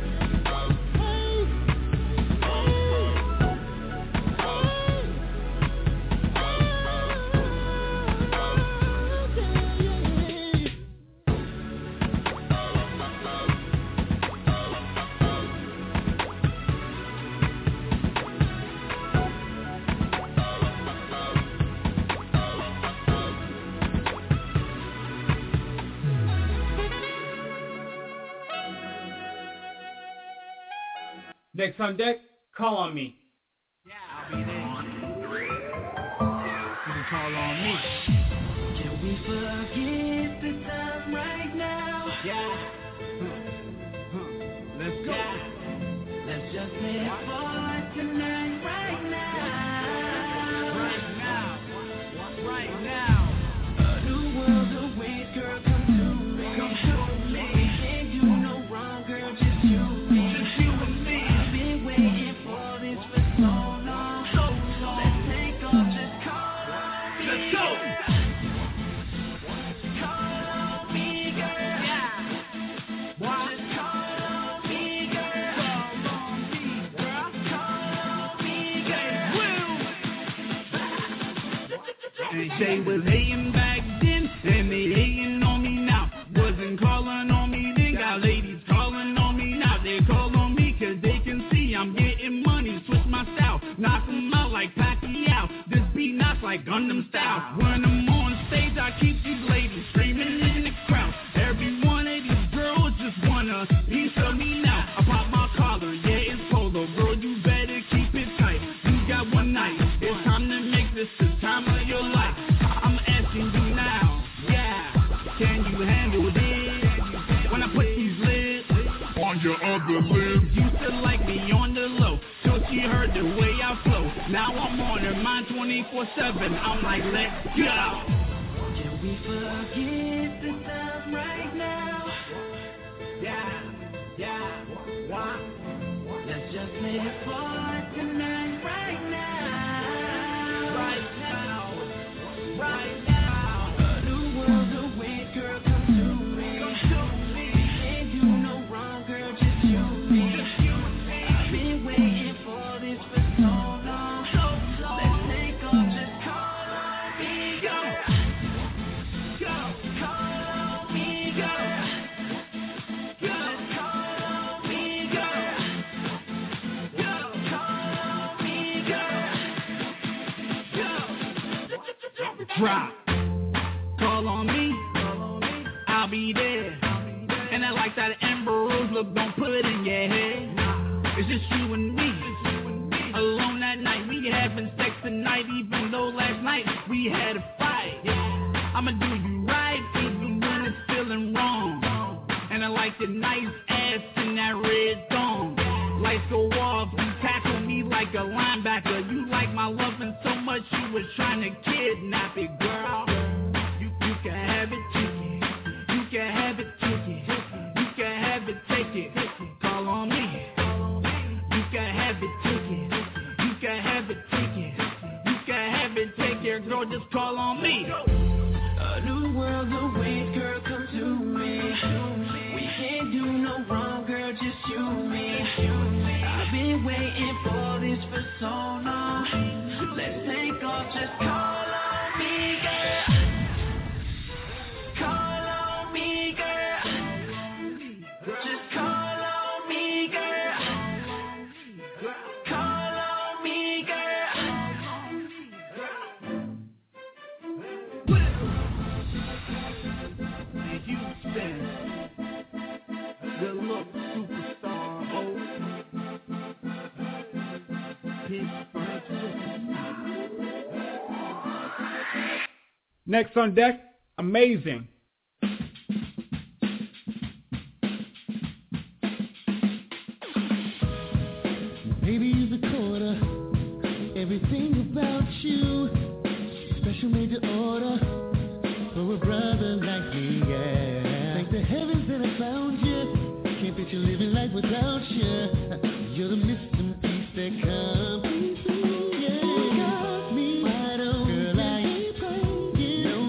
Next on deck, Call on Me. Yeah, I'll be there. You can call on me. Can we forget the time right now? Yeah. Let's go. Yeah. Let's just live for tonight right now. Right now. Right now. A new world awaits, girl, come to me. Come to me. We can't do no wrong, girl, just you and me. Just you and me. I've been waiting for this for so long. So long. Let's take off, just call on me. Let's go. Call on me, girl. Yeah. Why? Just call on me, girl. Call on me, girl. Call on me, girl. And they was hating back then, and they hating on me now. Wasn't calling on me then, got ladies calling on me now. They call on me cause they can see I'm getting money. Switch my style, knock them out like Pacquiao. This beat knocks like Gundam style. When I'm on stage, I keep these ladies screaming in the crowd. Every one of these girls just want a piece of me now. I pop my collar, yeah, it's polo. Girl, you better keep it tight. You got one night, it's time to make this the time of your life. I'm asking you now, yeah, can you handle this? When I put these lips on your other lips. Used to like me on the low, till she heard the way I flow. Now I'm on her mind 24/7. I'm like, let's go. Can we forget the time right now? Yeah, why? Let's just live for tonight right now. Right now. A new world awaits, girl, come to me. We can't do no wrong, girl, just you and me. I've been waiting for this for so long. Let's take off, just call on me, girl. Call on me, girl. Just call on me, girl. Call on me, girl. Drop. Call on me. I'll be there. And I like that Amber Rose look, don't put it in your head. It's just you and me. Alone that night, we having sex tonight, even though last night we had a fight. I'ma do you right, even when it's feeling wrong. And I like your nice ass in that red thong. Lights go off, you tackle me like a linebacker. You like my loving so much, you was trying to kidnap it, girl. You can have it, take it. You can have it, take it. You can have it, take it. Call on me. You can have it, take it. You can have it, take it. You can have it, take it. Girl, just call on me. A new world awaits, girl, come to me. We can't do no wrong, girl, just you and me. I've been waiting for this for so long. Let's take off, just call on me, girl. Call on me, girl. Just call on me, girl. Call on me, Houston, good look superstar, oh. Next on deck, Amazing. Baby, you're the quarter. Everything about you, special made to order for a brother like me, yeah. Thank the heavens that I found you. Can't picture living life without you. You're the missing piece that completes me, yeah. Got me wide open, girl, I ain't playing. No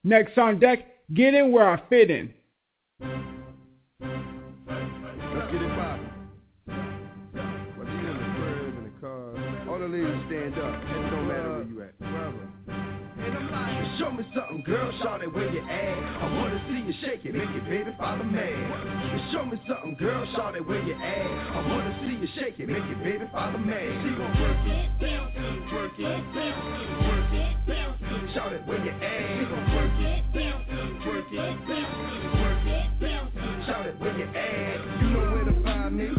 Next on deck, Get In Where I Fit In. Let's get it poppin'. What's in the crib, in the car? All the ladies stand up. It don't matter where you at. Brother. Show me something, girl, shout it where you at. I wanna see you shake it, make it, baby, follow me. Show me something, girl, shout it where you at. I wanna see you shake it, make it, baby, follow me. She gon' work it, bounce it, work it, bounce it, work it, bounce it. Shout it where you at. She gon' work it, bounce it, work it, bounce it, work it, bounce it. Shout it where you at. You know where to find me,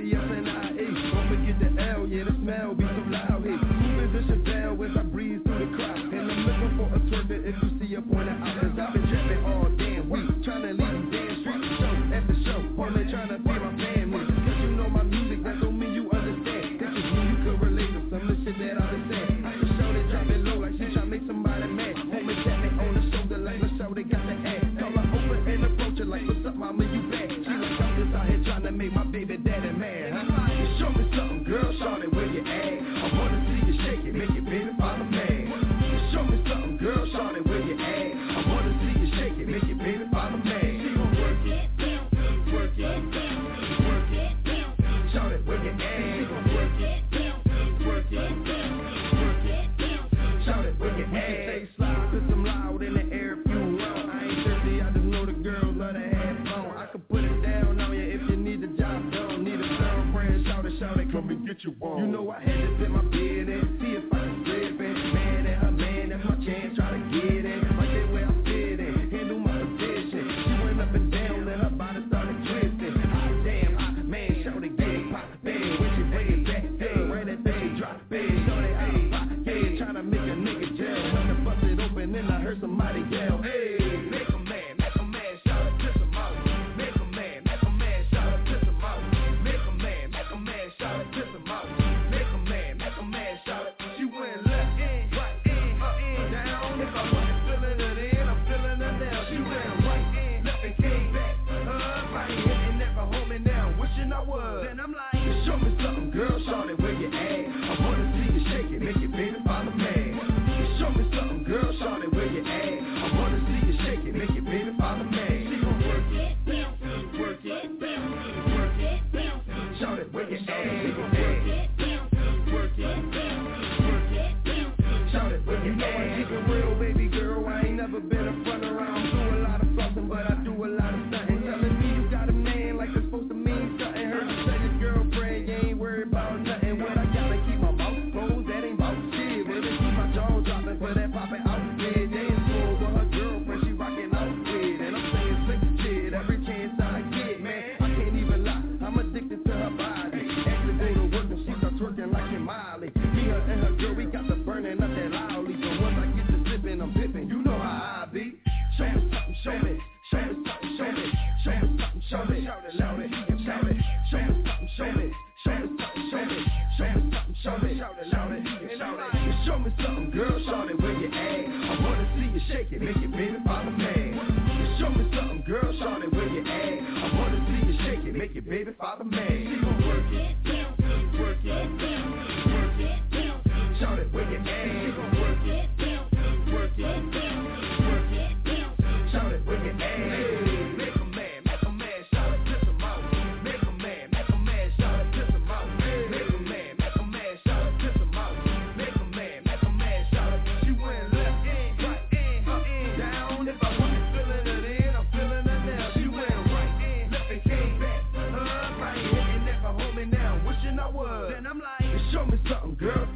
WSNIE. Don't forget the L, yeah, the smell be so loud here. Moving the Chevelle as I breeze through the crowd. And I'm looking for a twerker if you see a point out. Cause I've been trapping all damn week, tryna leave these damn streets. Show after show, only tryna feed my family. Cause you know my music, that don't mean you understand. If it's me, you could relate to some of the shit that I've been saying. I can show they drop it low like she tryna make somebody mad. Homie tap me on the shoulder like a show they got the ass. Call her over and approach her like, what's up, mama, you back? She like, I'm just out here tryna make my baby daddy mad, huh? Show me something, girl, shout it where you at. I wanna see you shake it, make it, baby, follow me. Show me something, girl, shout it where you at. I wanna see you shake it, make it, baby, follow me. She gon' work it, bounce it, work it, bounce it, work it, bounce it. Shout it where you at. She gon' work it, bounce it, work it, bounce it, work it, bounce it. Shout it where you at. Stay slide, cause I'm loud in the air if you want. I ain't thirsty, I just know the girls love to have fun. I can put it down on you if you need the job done. Need a girlfriend, shout it, come and get you one. You know I had to fit my bed in, see if I can slip in. Man and her man, that's my chance, try to get in. Right there where I fit in, handle my position. She went up and down and her body started twisting. Damn, man, shout it, get it, pop, bang. When she bring it back, dang, right that thing, drop, bang. Shout it, hey, yeah, tryna make a nigga jail. When I bust it open, then I heard somebody yell, hey, make a man, shout it, piss him out. Make a man, shout it, piss him out. Make a man, shout it, piss him out. Make a man, shout it. She went left in, right in, up in, down. If I wasn't feeling it in, I'm feeling it now. She went right in, left and came back. Right in, and never holding down, wishing I was. Then I'm like, show me something, girl, shout it where you at. I wanna see you shake it, make it, baby, follow me. Show me something, girl, shout it where you at. I wanna see you shake it, make it, baby, follow me. She gon' work it, bounce it, work it, bounce it, work it, bounce it. Shout it where you at. She gon' work it, bounce it, work it, bounce it, work it, bounce it. Shout it where you at. You know I keep it real, baby girl. I ain't never been a front around. Do a lot of flossing, but I do a lot of stunting. Telling me you got a man like it's supposed to mean something. Heard you say your girlfriend, you ain't worried about nothing. What I gotta keep my mouth closed, that ain't about shit. But it keep my jaw dropping for that poppin' outfit. Dance floor with her girlfriend, she rockin' outfit. And I'm saying slick shit every chance I get, man. I can't even lie, I'm addicted to her body. Actually go to work and she start twerking like in Miley. Me, her, and her girl, we got the burning up that loudly. So once I get to sippin', I'm pippin'. You know how I be. Show me something, show me. Show me something, show me. Show me something, show me. Shout it, shout it, shout it. Show me something, show me. Show me something, show me. Show me something, show me. Shout it, shout it, shout it. Show me something, girl, shout it where you at. I wanna see you shake it, make it, baby, follow me. Show me something, girl, shout it where you at. I wanna see you shake it, make it, baby, follow me. She gon' work it, bounce it, work it, bounce it, work it, bounce it. Shout it where you at. She gon' work it, bounce it, work it, bounce it, work it, bounce it. Shout it where you at. Make a man, shout it, piss him out. Make a man, shout it, piss him out. Make a man, shout it, piss him out. Make a man, shout it. She went left in, right in, up in, down. If I wasn't feeling it in, I'm feeling it now. She went right in, left and came back. Right in, and never hold me now, wishing I was. Then I'm like, show me something, girl.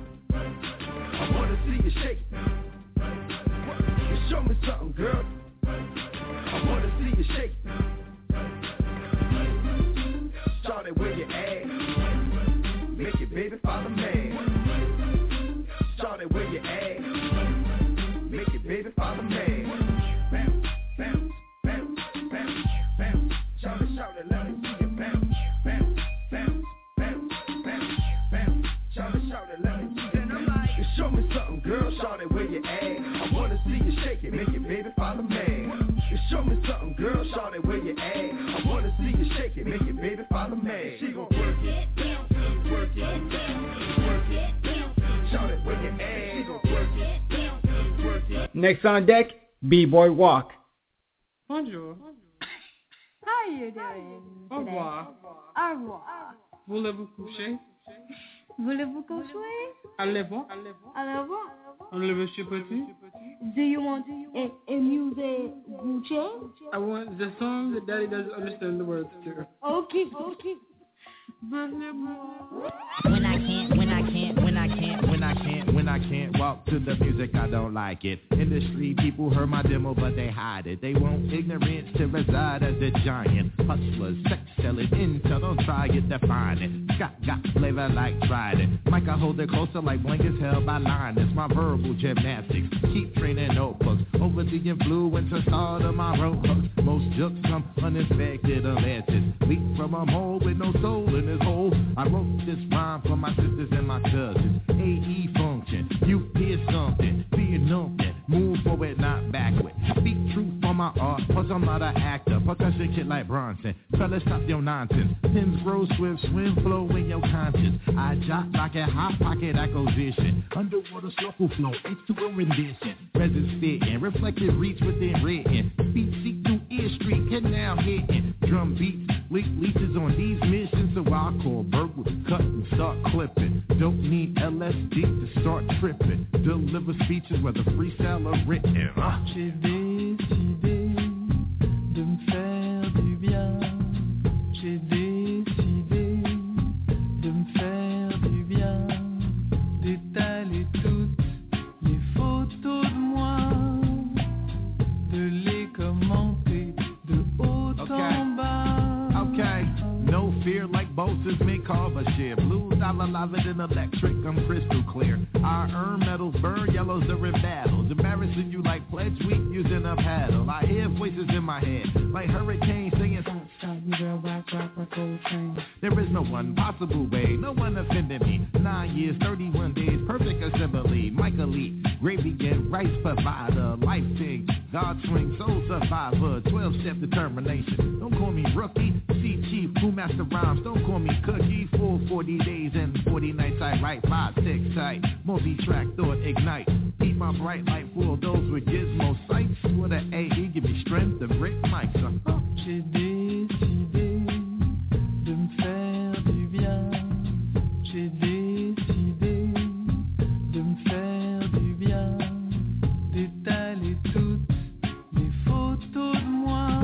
I wanna see you shake it. Show me something, girl. I wanna see you shake it. Shout it where you at. Make it, baby, follow me. Shout it where you at. Make it, baby, follow me. Bounce, bounce, bounce, bounce, bounce. Shout it, let me see you bounce, bounce, bounce, bounce, bounce, bounce. Shout it, let me see you. Then I'm like, show me something, girl. Shout it where you at. I wanna see you shake it, make it, baby, follow me. Show me something, girl, shout it where you at. I wanna see you shake it, make it, baby, follow me. She gon' work it, bounce it, work it, bounce it, work it, bounce it. Shout it where you at. She gon' work it, bounce it, work it. Next on deck, B-Boy Walk. Bonjour. How are you doing Au today? revoir. Au revoir. Voulez-vous coucher? Voulez-vous coucher? Allez-vous? Allez-vous? Monsieur Petit? Do you want a music coucher? I want the song that Daddy doesn't understand the words to. Okay. When I can't walk to the music, I don't like it. Industry people heard my demo, but they hide it. They want ignorance to reside as a giant. Hustlers, sex selling, intel, don't try it, define it. Scott got flavor like tried it. Mike, I hold it closer like blankets held by Linus. My verbal gymnastics, keep training notebooks. Over the influence of start of my road hooks. Most jokes come uninfected unless it's leak from a mole with no soul in his hole. I wrote this rhyme for my sisters and my cousins. AE function, you hear something, being nothing. Move forward, not backward. Speak truth for my art, plus I'm not an actor. Percussion kid like Bronson. Fellas, stop your nonsense. Pins grow swift, swim, flow in your conscience. I jot like a hot pocket acquisition. Underwater circle flow, H2O rendition. Presence fitting, reflective reach within written. Speech seek through ear street, get now hitting. Drum beats, leak leeches on these missions. So I call burglar, cut and start clipping. Don't need LSD to start tripping. Deliver speeches whether freestyle or written. J'ai décidé de me faire du bien. J'ai décidé de me faire du bien. D'étaler toutes les photos de moi, de les commenter de haut en bas. Okay, no fear like Bosa's may carve a share. Blue dollar live than electric, I'm crystal clear. I earn medals, burn yellows are in battles. Embarrassing you like pledge week using a paddle. I hear voices in my head like hurricanes saying don't stop me, girl, rock, old train. There is no one possible way, no one offended me. 9 years, 31 days, perfect assembly. Michael Lee, gravy and rice provider. Life thing, God swing, soul survivor. 12-step determination. Don't call me rookie. See chief, who master rhymes. Don't call me cookie. Full 40 days and 40 nights. I write 5, 6 tight. Multi-track thought ignite. Keep my bright light for those with gizmo sights. With an AE, give me strength to break mics. J'ai décidé de me faire du bien. J'ai décidé de me faire du bien. D'étaler toutes les photos de moi,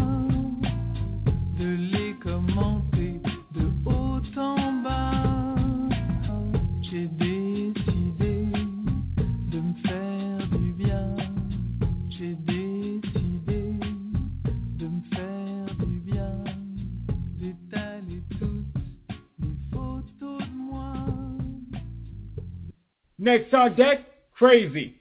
de les commenter de haut en bas. J'ai décidé de me faire du bien. J'ai décidé de me faire du bien. D'étaler toutes les photos de moi. Next on deck, Crazy.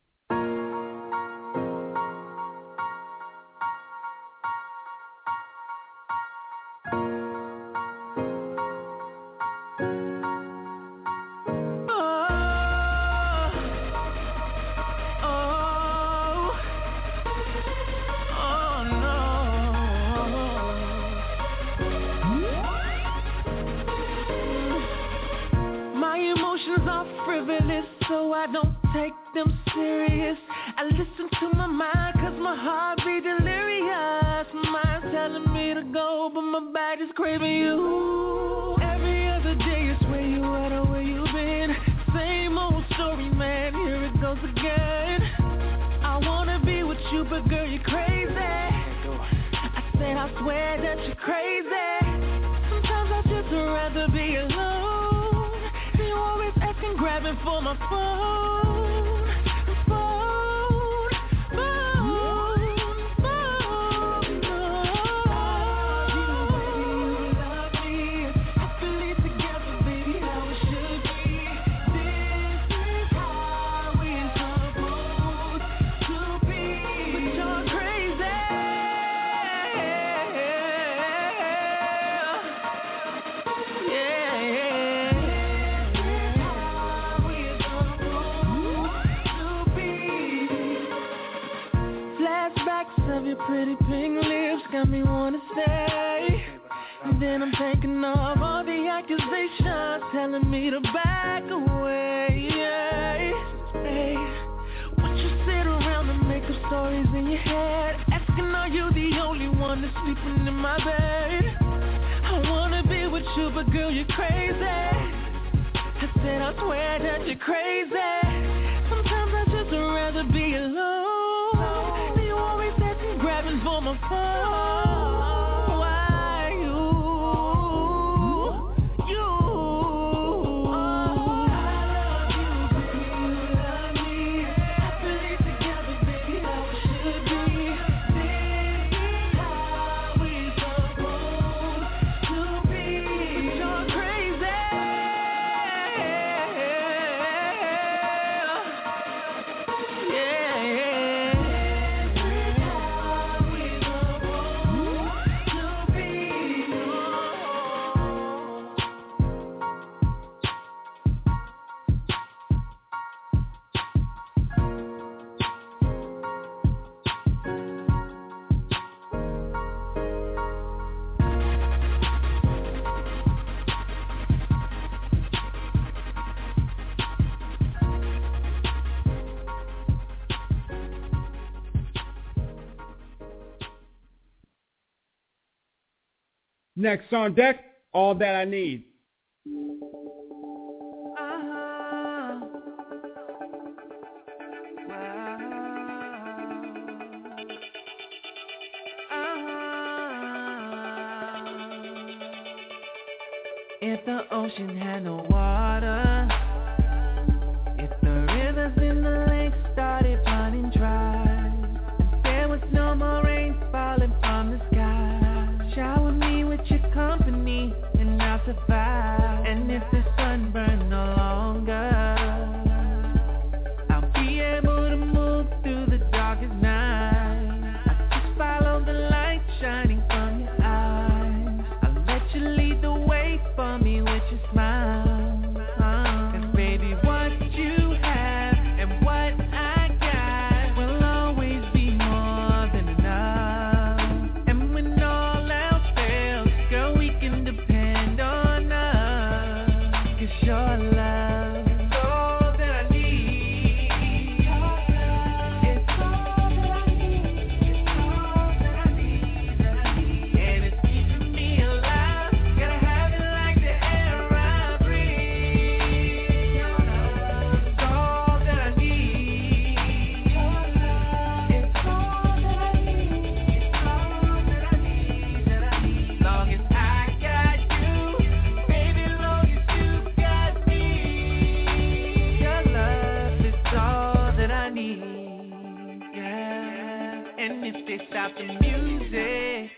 My emotions are frivolous, so I don't take them serious. I listen to my mind, cause my heart be delirious. Mind's telling me to go, but my body is craving you. Every other day is where you at or where you been. Same old story, man, here it goes again. I wanna be with you, but girl, you're crazy. I said I swear that you're crazy. Sometimes I'd just rather be alone. You always asking, grabbing for my phone. Of your pretty pink lips got me wanna stay. And then I'm thinking of all the accusations telling me to back away. Hey, would you sit around and make up stories in you're sleeping in my bed. I wanna be with you, but girl, you're crazy. I said, I swear that you're crazy. Sometimes I just rather be alone. You always acting grabbing for my phone. Why you? Next on deck, All That I Need. If the ocean had no water, if the rivers in the lake started running dry, if there was no more rain falling from the sky, shower me with your company and I'll survive. And if the sun burns no longer, I'll be able to move through the darkest night. I just follow the light shining from your eyes. I'll let you lead the way for me with your smile. Cause baby, what you have and what I got will always be more than enough. And when all else fails, girl, we can depend on us. Cause your love is all that I need. It's all that I need. It's all that I need. And it's keeping me alive. Gotta have it like the air I breathe. Your love is all that I need. It's all that I need. It's all that I need. Long as I got you, baby, long as you got me. Your love is all that I need. Yeah. And if they stop the music,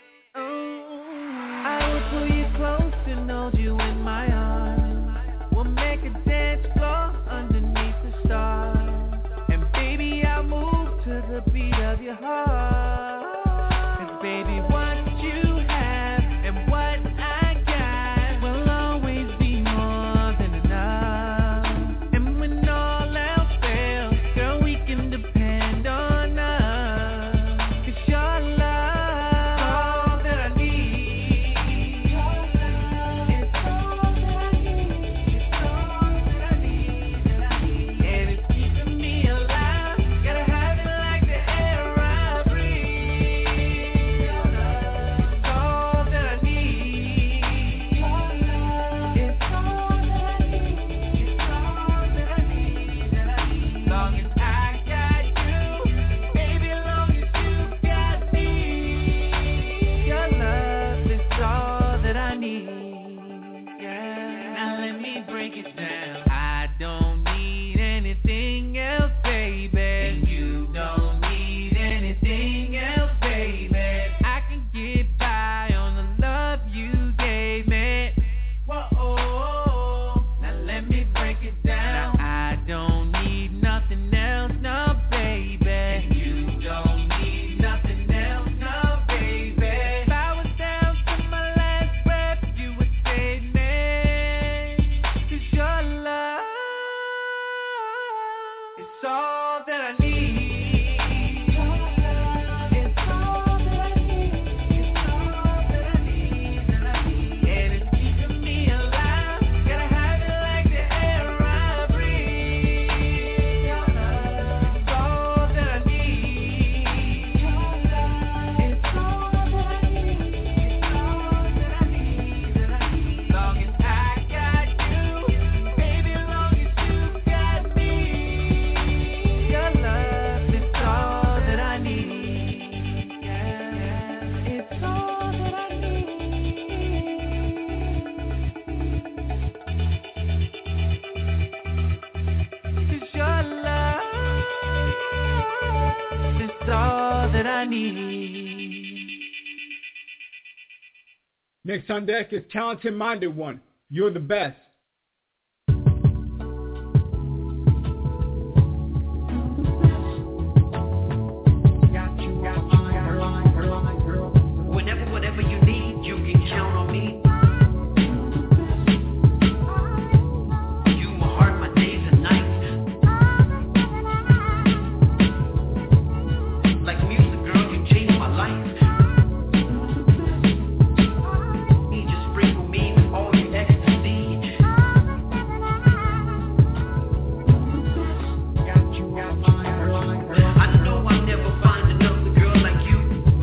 I will pull you close and hold you in my arms. We'll make a dance floor underneath the stars. And baby, I'll move to the beat of your heart. Cause baby, what you have and what I got will always be more than enough. And when all else fails, girl, we can depend on us. Cause your love is all that I need. It's all that I need. It's all that I need. And it's keeping me alive. Gotta have it like the air I breathe. Your love is all that I need. It's all that I need. It's all that I need. Long as I got you, baby, long as you got me. Your love is all that I need. Yeah. Now let me break it down. I don't need anything else, baby. And you don't need anything else, baby. I can get by on the love you gave me. Whoa. Now let me break it down. I don't need nothing else, no, baby. And you don't need nothing else, no, baby. If I was down to my last breath, you would save me. 'Cause your love is all that I need. It's all that I need. It's all that I need. And it's keeping me alive. Gotta have it like the air I breathe. Your love is all that I need. It's all that I need. It's all that I need. Next on deck is Talented Minded One. You're the best. Whatever you need, you can count on me. You my heart, my days and nights. Like music, girl, you changed my life. You just sprinkle me with all your ecstasy. I know I'll never find another girl like you.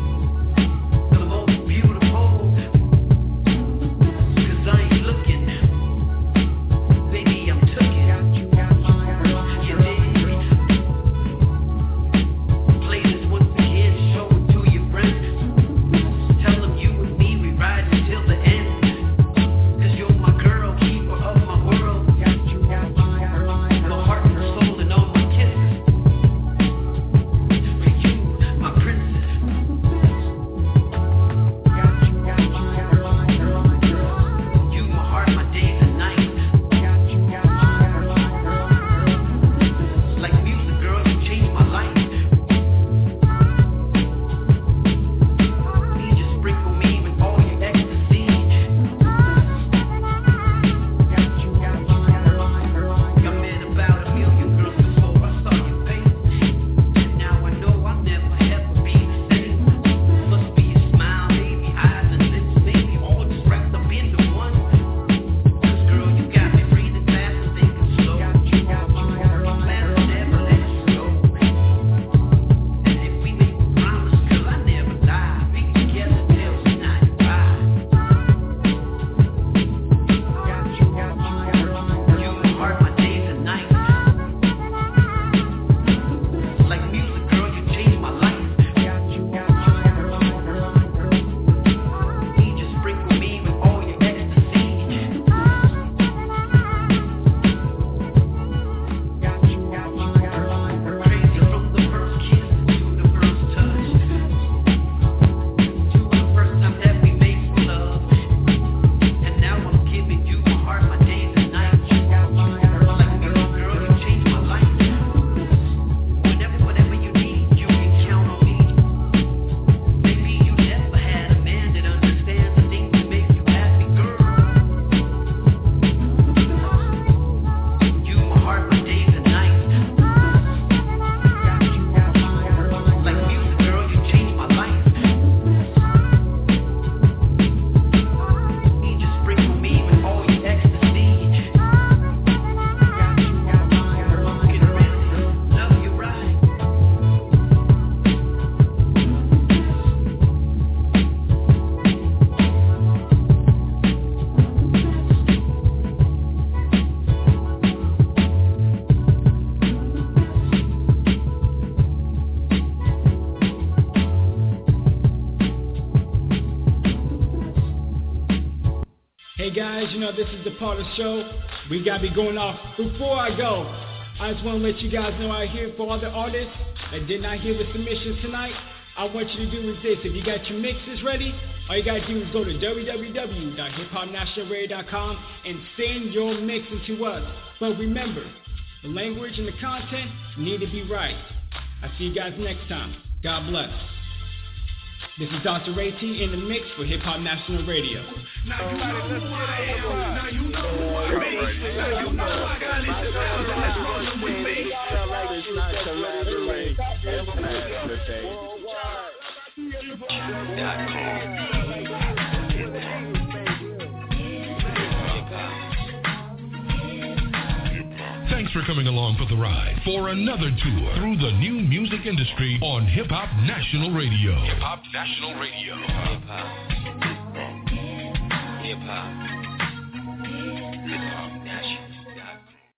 Hey guys, you know this is the part of the show we gotta be going off. Before I go, I just want to let you guys know out here for all the artists that did not hear the submissions tonight, I want you to do is this. If you got your mixes ready, all you gotta do is go to www.hiphopnationalradio.com and send your mixes to us. But remember, the language and the content need to be right. I'll see you guys next time. God bless. This is Dr. Ray T in the mix for Hip Hop National Radio. Now you got it, let's get it. Now you know what it is. Now you know I got it. Let's run with me. Thanks for coming along for the ride for another tour through the new music industry on Hip Hop National Radio. Hip Hop National Radio. Hip Hop. Hip Hop.